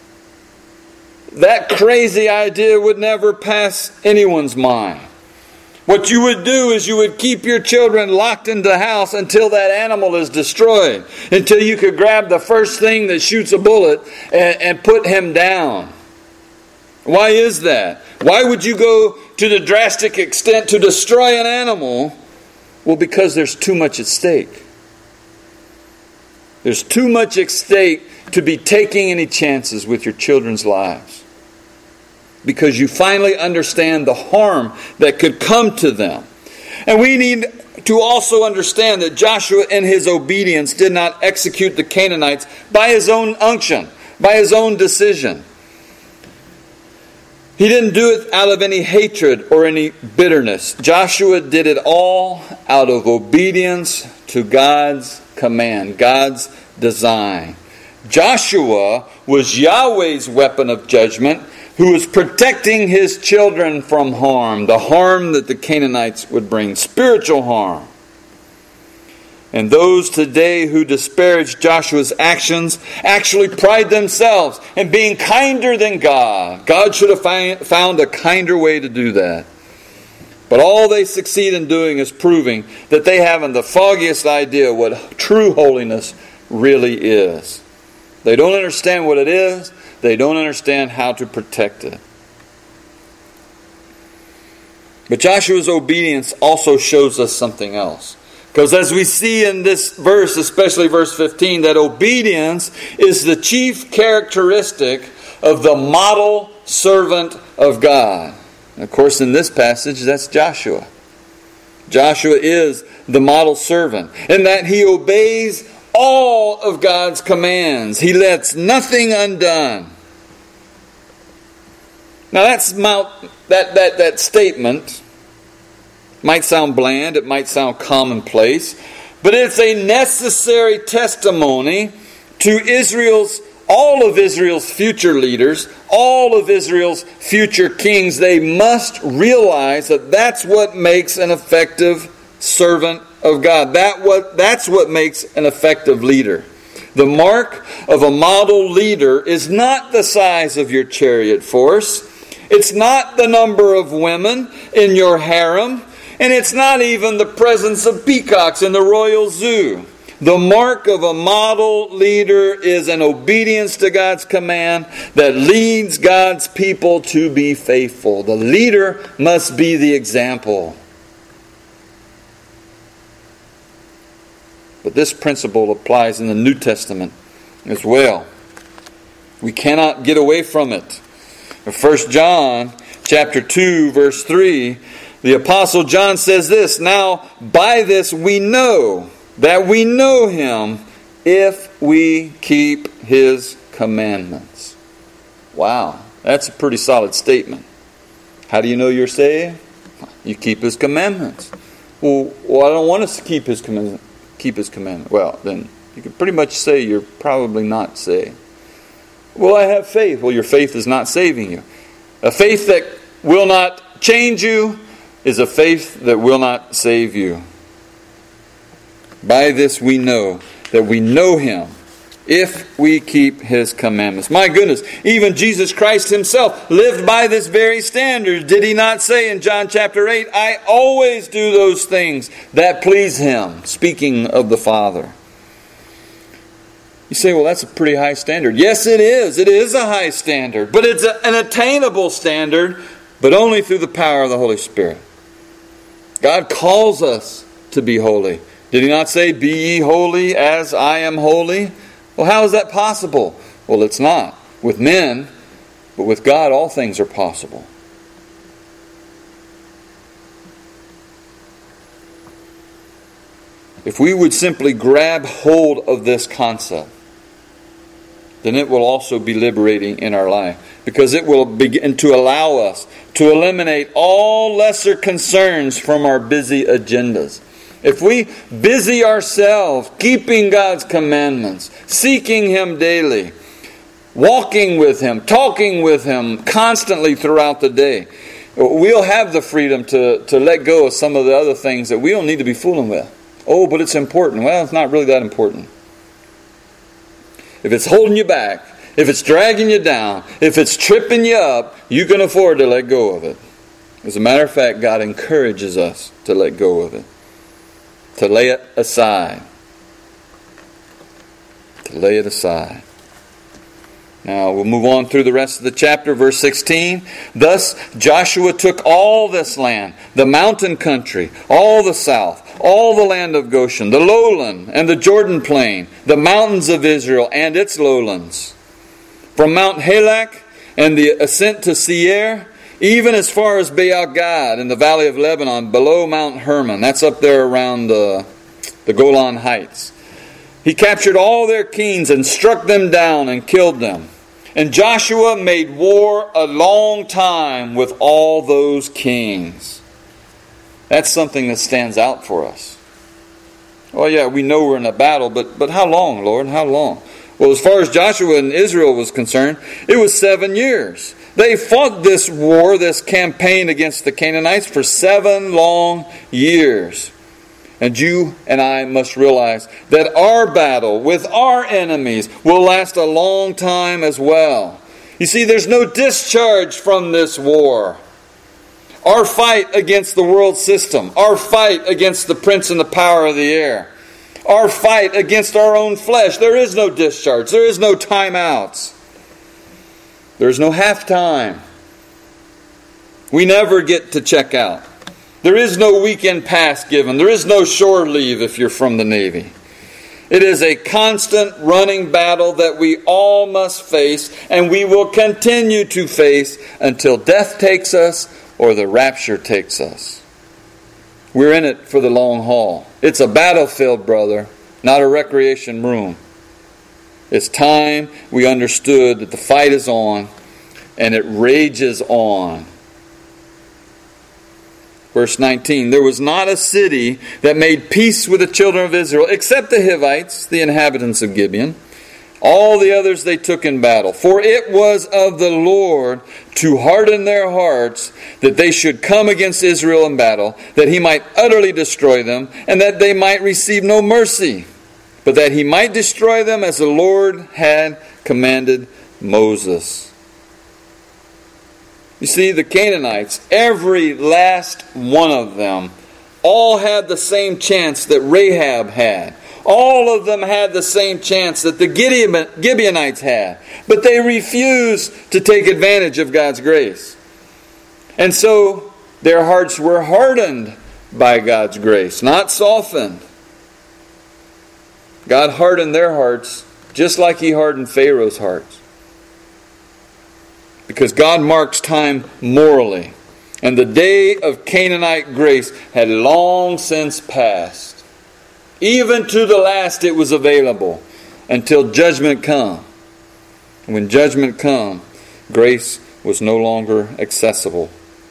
That crazy idea would never pass anyone's mind. What you would do is you would keep your children locked in the house until that animal is destroyed. Until you could grab the first thing that shoots a bullet and, and put him down. Why is that? Why would you go to the drastic extent to destroy an animal? Well, because there's too much at stake. There's too much at stake to be taking any chances with your children's lives. Because you finally understand the harm that could come to them. And we need to also understand that Joshua in his obedience did not execute the Canaanites by his own unction, by his own decision. He didn't do it out of any hatred or any bitterness. Joshua did it all out of obedience to God's command, God's design. Joshua was Yahweh's weapon of judgment, who was protecting his children from harm, the harm that the Canaanites would bring, spiritual harm. And those today who disparage Joshua's actions actually pride themselves in being kinder than God. God should have found a kinder way to do that. But all they succeed in doing is proving that they haven't the foggiest idea what true holiness really is. They don't understand what it is. They don't understand how to protect it. But Joshua's obedience also shows us something else. Because as we see in this verse, especially verse fifteen, that obedience is the chief characteristic of the model servant of God. And of course, in this passage, that's Joshua. Joshua is the model servant, in that he obeys all of God's commands. He lets nothing undone. Now that's that, that, that statement might sound bland, it might sound commonplace, but it's a necessary testimony to Israel's, all of Israel's future leaders, all of Israel's future kings. They must realize that that's what makes an effective servant of God. That what, that's what makes an effective leader. The mark of a model leader is not the size of your chariot force. It's not the number of women in your harem. And it's not even the presence of peacocks in the royal zoo. The mark of a model leader is an obedience to God's command that leads God's people to be faithful. The leader must be the example. But this principle applies in the New Testament as well. We cannot get away from it. First John chapter two, verse three, the Apostle John says this, "Now by this we know that we know Him if we keep His commandments." Wow, that's a pretty solid statement. How do you know you're saved? You keep His commandments. Well, well I don't want us to keep His commandments. Keep His commandment. Well, then you can pretty much say you're probably not saved. Well, I have faith. Well, your faith is not saving you. A faith that will not change you is a faith that will not save you. By this we know that we know Him if we keep His commandments. My goodness, even Jesus Christ Himself lived by this very standard. Did He not say in John chapter eight, "I always do those things that please Him," speaking of the Father? You say, well, that's a pretty high standard. Yes, it is. It is a high standard. But it's a, an attainable standard, but only through the power of the Holy Spirit. God calls us to be holy. Did He not say, "Be ye holy as I am holy"? Well, how is that possible? Well, it's not. With men, but with God, all things are possible. If we would simply grab hold of this concept, then it will also be liberating in our life. Because it will begin to allow us to eliminate all lesser concerns from our busy agendas. If we busy ourselves keeping God's commandments, seeking Him daily, walking with Him, talking with Him constantly throughout the day, we'll have the freedom to, to let go of some of the other things that we don't need to be fooling with. Oh, but it's important. Well, it's not really that important. If it's holding you back, if it's dragging you down, if it's tripping you up, you can afford to let go of it. As a matter of fact, God encourages us to let go of it. To lay it aside. To lay it aside. Now we'll move on through the rest of the chapter, verse sixteen. Thus Joshua took all this land, the mountain country, all the south, all the land of Goshen, the lowland and the Jordan plain, the mountains of Israel and its lowlands, from Mount Halak and the ascent to Seir, even as far as Baal Gad in the valley of Lebanon, below Mount Hermon. That's up there around the, the Golan Heights. He captured all their kings and struck them down and killed them. And Joshua made war a long time with all those kings. That's something that stands out for us. Well, yeah, we know we're in a battle, but, but how long, Lord? How long? Well, as far as Joshua and Israel was concerned, it was seven years. They fought this war, this campaign against the Canaanites for seven long years. And you and I must realize that our battle with our enemies will last a long time as well. You see, there's no discharge from this war. Our fight against the world system, our fight against the prince and the power of the air, our fight against our own flesh, there is no discharge. There is no timeouts. There is no halftime. We never get to check out. There is no weekend pass given. There is no shore leave if you're from the Navy. It is a constant running battle that we all must face, and we will continue to face until death takes us or the rapture takes us. We're in it for the long haul. It's a battlefield, brother, not a recreation room. It's time we understood that the fight is on, and it rages on. Verse nineteen, there was not a city that made peace with the children of Israel, except the Hivites, the inhabitants of Gibeon. All the others they took in battle. For it was of the Lord to harden their hearts, that they should come against Israel in battle, that he might utterly destroy them, and that they might receive no mercy, but that he might destroy them as the Lord had commanded Moses. You see, the Canaanites, every last one of them, all had the same chance that Rahab had. All of them had the same chance that the Gibeonites had. But they refused to take advantage of God's grace. And so their hearts were hardened by God's grace, not softened. God hardened their hearts just like He hardened Pharaoh's hearts. Because God marks time morally. And the day of Canaanite grace had long since passed. Even to the last it was available until judgment come. And when judgment come, grace was no longer accessible.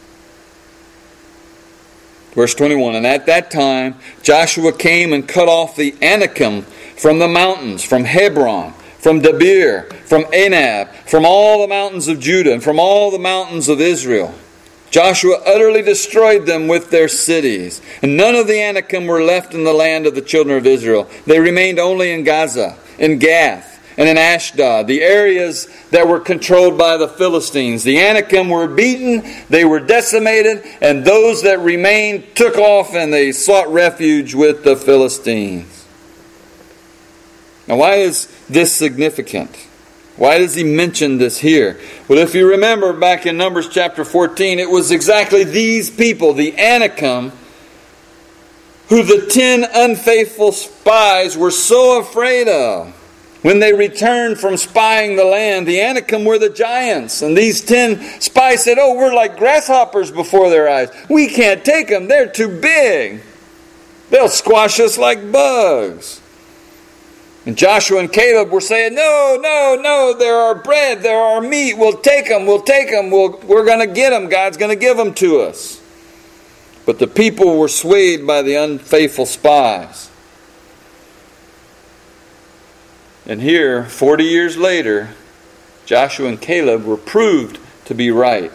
Verse twenty-one, and at that time Joshua came and cut off the Anakim from the mountains, from Hebron, from Debir, from Anab, from all the mountains of Judah, and from all the mountains of Israel. Joshua utterly destroyed them with their cities. And none of the Anakim were left in the land of the children of Israel. They remained only in Gaza, in Gath, and in Ashdod, the areas that were controlled by the Philistines. The Anakim were beaten, they were decimated, and those that remained took off and they sought refuge with the Philistines. Now, why is this significant? Why does he mention this here? Well, if you remember back in Numbers chapter fourteen, it was exactly these people, the Anakim, who the ten unfaithful spies were so afraid of. When they returned from spying the land, the Anakim were the giants. And these ten spies said, oh, we're like grasshoppers before their eyes. We can't take them. They're too big. They'll squash us like bugs. And Joshua and Caleb were saying, no, no, no, they're our bread, they're our meat. We'll take them, we'll take them, we'll, we're going to get them. God's going to give them to us. But the people were swayed by the unfaithful spies. And here, forty years later, Joshua and Caleb were proved to be right.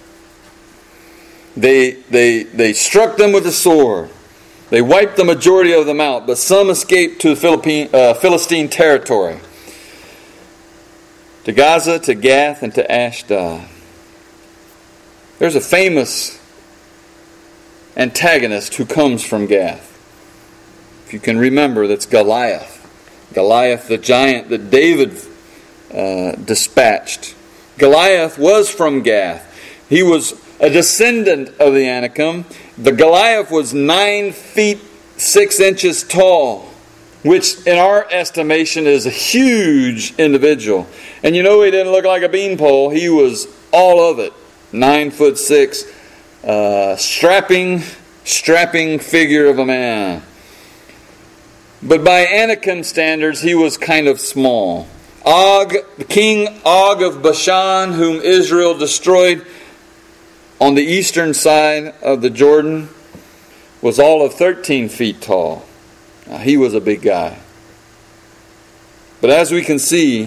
They, they, they struck them with a sword. They wiped the majority of them out, but some escaped to Philippine, uh, Philistine territory. To Gaza, to Gath, and to Ashdod. There's a famous antagonist who comes from Gath. If you can remember, that's Goliath. Goliath, the giant that David uh, dispatched. Goliath was from Gath. He was a descendant of the Anakim. The Goliath was nine feet six inches tall, which in our estimation is a huge individual. And you know, he didn't look like a beanpole. He was all of it. Nine foot six, uh, strapping, strapping figure of a man. But by Anakim standards, he was kind of small. Og, King Og of Bashan, whom Israel destroyed on the eastern side of the Jordan, was all of thirteen feet tall. Now, he was a big guy. But as we can see,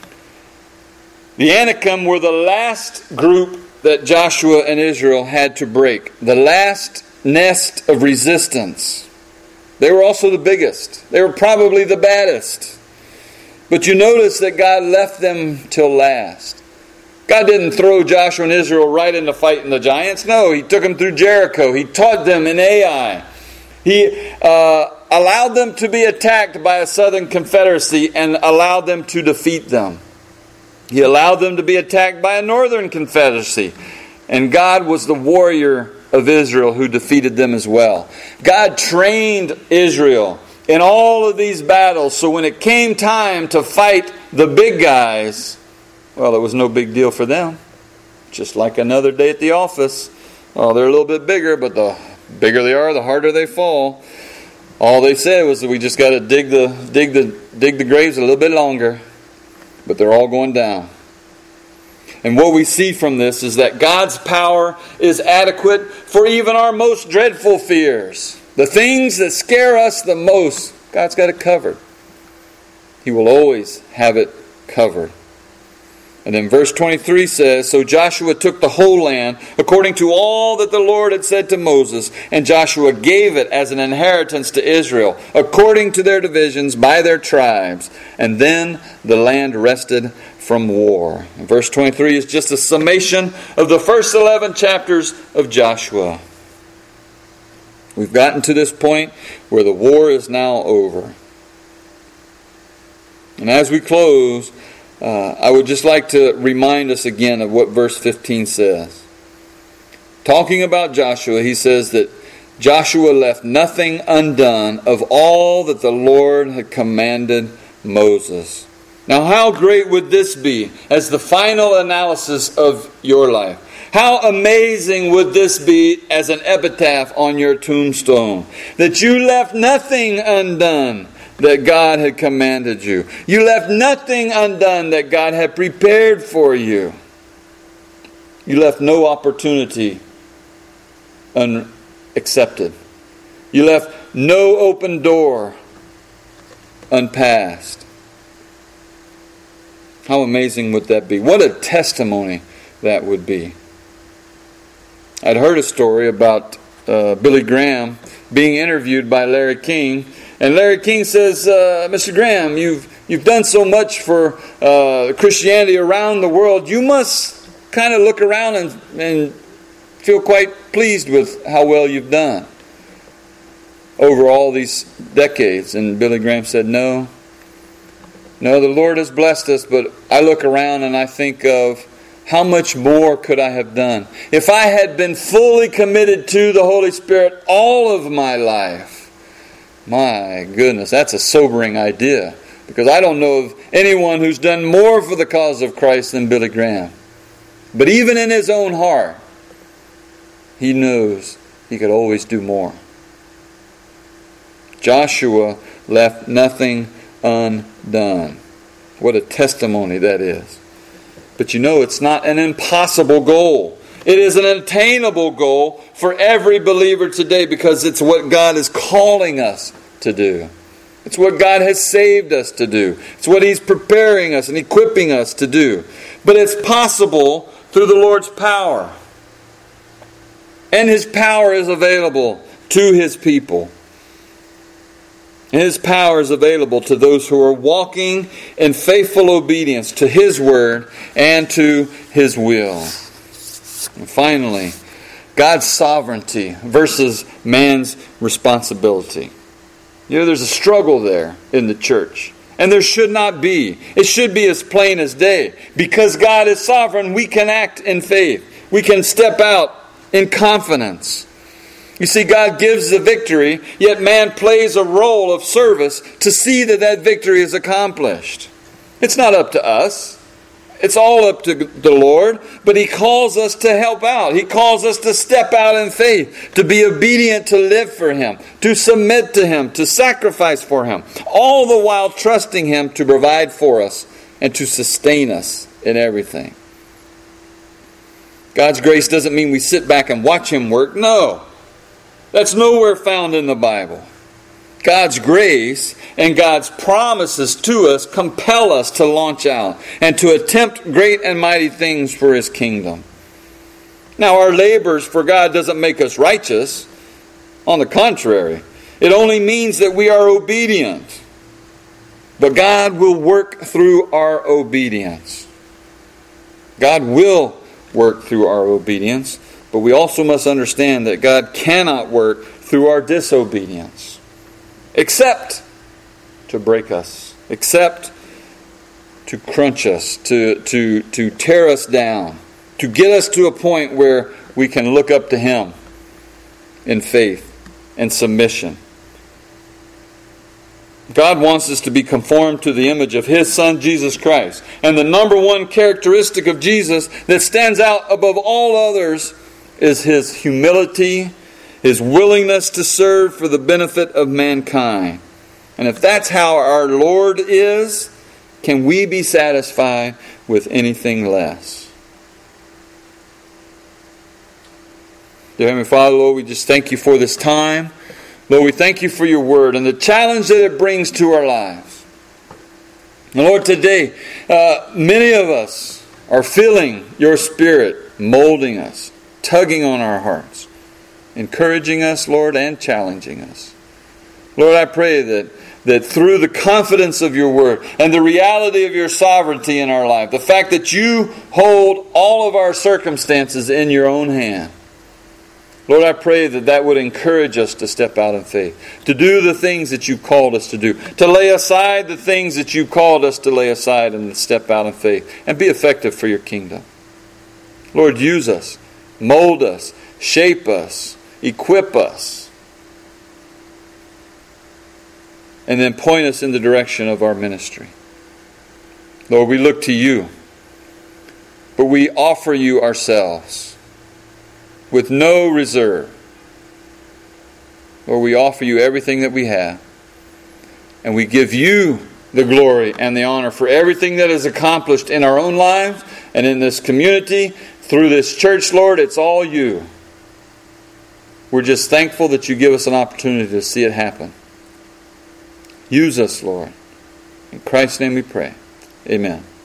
the Anakim were the last group that Joshua and Israel had to break. The last nest of resistance. They were also the biggest. They were probably the baddest. But you notice that God left them till last. God didn't throw Joshua and Israel right into fighting the giants. No, He took them through Jericho. He taught them in Ai. He uh, allowed them to be attacked by a southern confederacy and allowed them to defeat them. He allowed them to be attacked by a northern confederacy. And God was the warrior of Israel who defeated them as well. God trained Israel in all of these battles, so when it came time to fight the big guys, well, it was no big deal for them. Just like another day at the office. Well, they're a little bit bigger, but the bigger they are, the harder they fall. All they said was that we just got to dig the dig the dig the graves a little bit longer. But they're all going down. And what we see from this is that God's power is adequate for even our most dreadful fears. The things that scare us the most, God's got it covered. He will always have it covered. And then verse twenty-three says, So Joshua took the whole land according to all that the Lord had said to Moses, and Joshua gave it as an inheritance to Israel, according to their divisions by their tribes. And then the land rested from war. And verse twenty-three is just a summation of the first eleven chapters of Joshua. We've gotten to this point where the war is now over. And as we close, Uh, I would just like to remind us again of what verse fifteen says. Talking about Joshua, he says that Joshua left nothing undone of all that the Lord had commanded Moses. Now, how great would this be as the final analysis of your life? How amazing would this be as an epitaph on your tombstone? That you left nothing undone that God had commanded you. You left nothing undone that God had prepared for you. You left no opportunity unaccepted. You left no open door unpassed. How amazing would that be? What a testimony that would be. I'd heard a story about uh, Billy Graham being interviewed by Larry King. And Larry King says, uh, Mister Graham, you've you've done so much for uh, Christianity around the world. You must kind of look around and, and feel quite pleased with how well you've done over all these decades. And Billy Graham said, no. No, the Lord has blessed us, but I look around and I think of how much more could I have done if I had been fully committed to the Holy Spirit all of my life. My goodness, that's a sobering idea. Because I don't know of anyone who's done more for the cause of Christ than Billy Graham. But even in his own heart, he knows he could always do more. Joshua left nothing undone. What a testimony that is. But you know, it's not an impossible goal. It is an attainable goal for every believer today because it's what God is calling us to do. It's what God has saved us to do. It's what He's preparing us and equipping us to do. But it's possible through the Lord's power. And His power is available to His people. And His power is available to those who are walking in faithful obedience to His word and to His will. And finally, God's sovereignty versus man's responsibility. You know, there's a struggle there in the church. And there should not be. It should be as plain as day. Because God is sovereign, we can act in faith. We can step out in confidence. You see, God gives the victory, yet man plays a role of service to see that that victory is accomplished. It's not up to us. It's all up to the Lord, but He calls us to help out. He calls us to step out in faith, to be obedient, to live for Him, to submit to Him, to sacrifice for Him, all the while trusting Him to provide for us and to sustain us in everything. God's grace doesn't mean we sit back and watch Him work. No, that's nowhere found in the Bible. God's grace and God's promises to us compel us to launch out and to attempt great and mighty things for His kingdom. Now, our labors for God doesn't make us righteous. On the contrary, it only means that we are obedient. But God will work through our obedience. God will work through our obedience, but we also must understand that God cannot work through our disobedience. Except to break us. Except to crunch us. To, to, to tear us down. To get us to a point where we can look up to Him in faith and submission. God wants us to be conformed to the image of His Son, Jesus Christ. And the number one characteristic of Jesus that stands out above all others is His humility, His willingness to serve for the benefit of mankind. And if that's how our Lord is, can we be satisfied with anything less? Dear Heavenly Father, Lord, we just thank You for this time. Lord, we thank You for Your Word and the challenge that it brings to our lives. And Lord, today, uh, many of us are feeling Your Spirit molding us, tugging on our hearts, encouraging us, Lord, and challenging us. Lord, I pray that, that through the confidence of Your Word and the reality of Your sovereignty in our life, the fact that You hold all of our circumstances in Your own hand, Lord, I pray that that would encourage us to step out in faith, to do the things that You've called us to do, to lay aside the things that You've called us to lay aside and to step out in faith and be effective for Your kingdom. Lord, use us, mold us, shape us, equip us, and then point us in the direction of our ministry. Lord, we look to You, but we offer You ourselves with no reserve. Lord, we offer You everything that we have, and we give You the glory and the honor for everything that is accomplished in our own lives and in this community, through this church, Lord. It's all You. We're just thankful that You give us an opportunity to see it happen. Use us, Lord. In Christ's name we pray. Amen.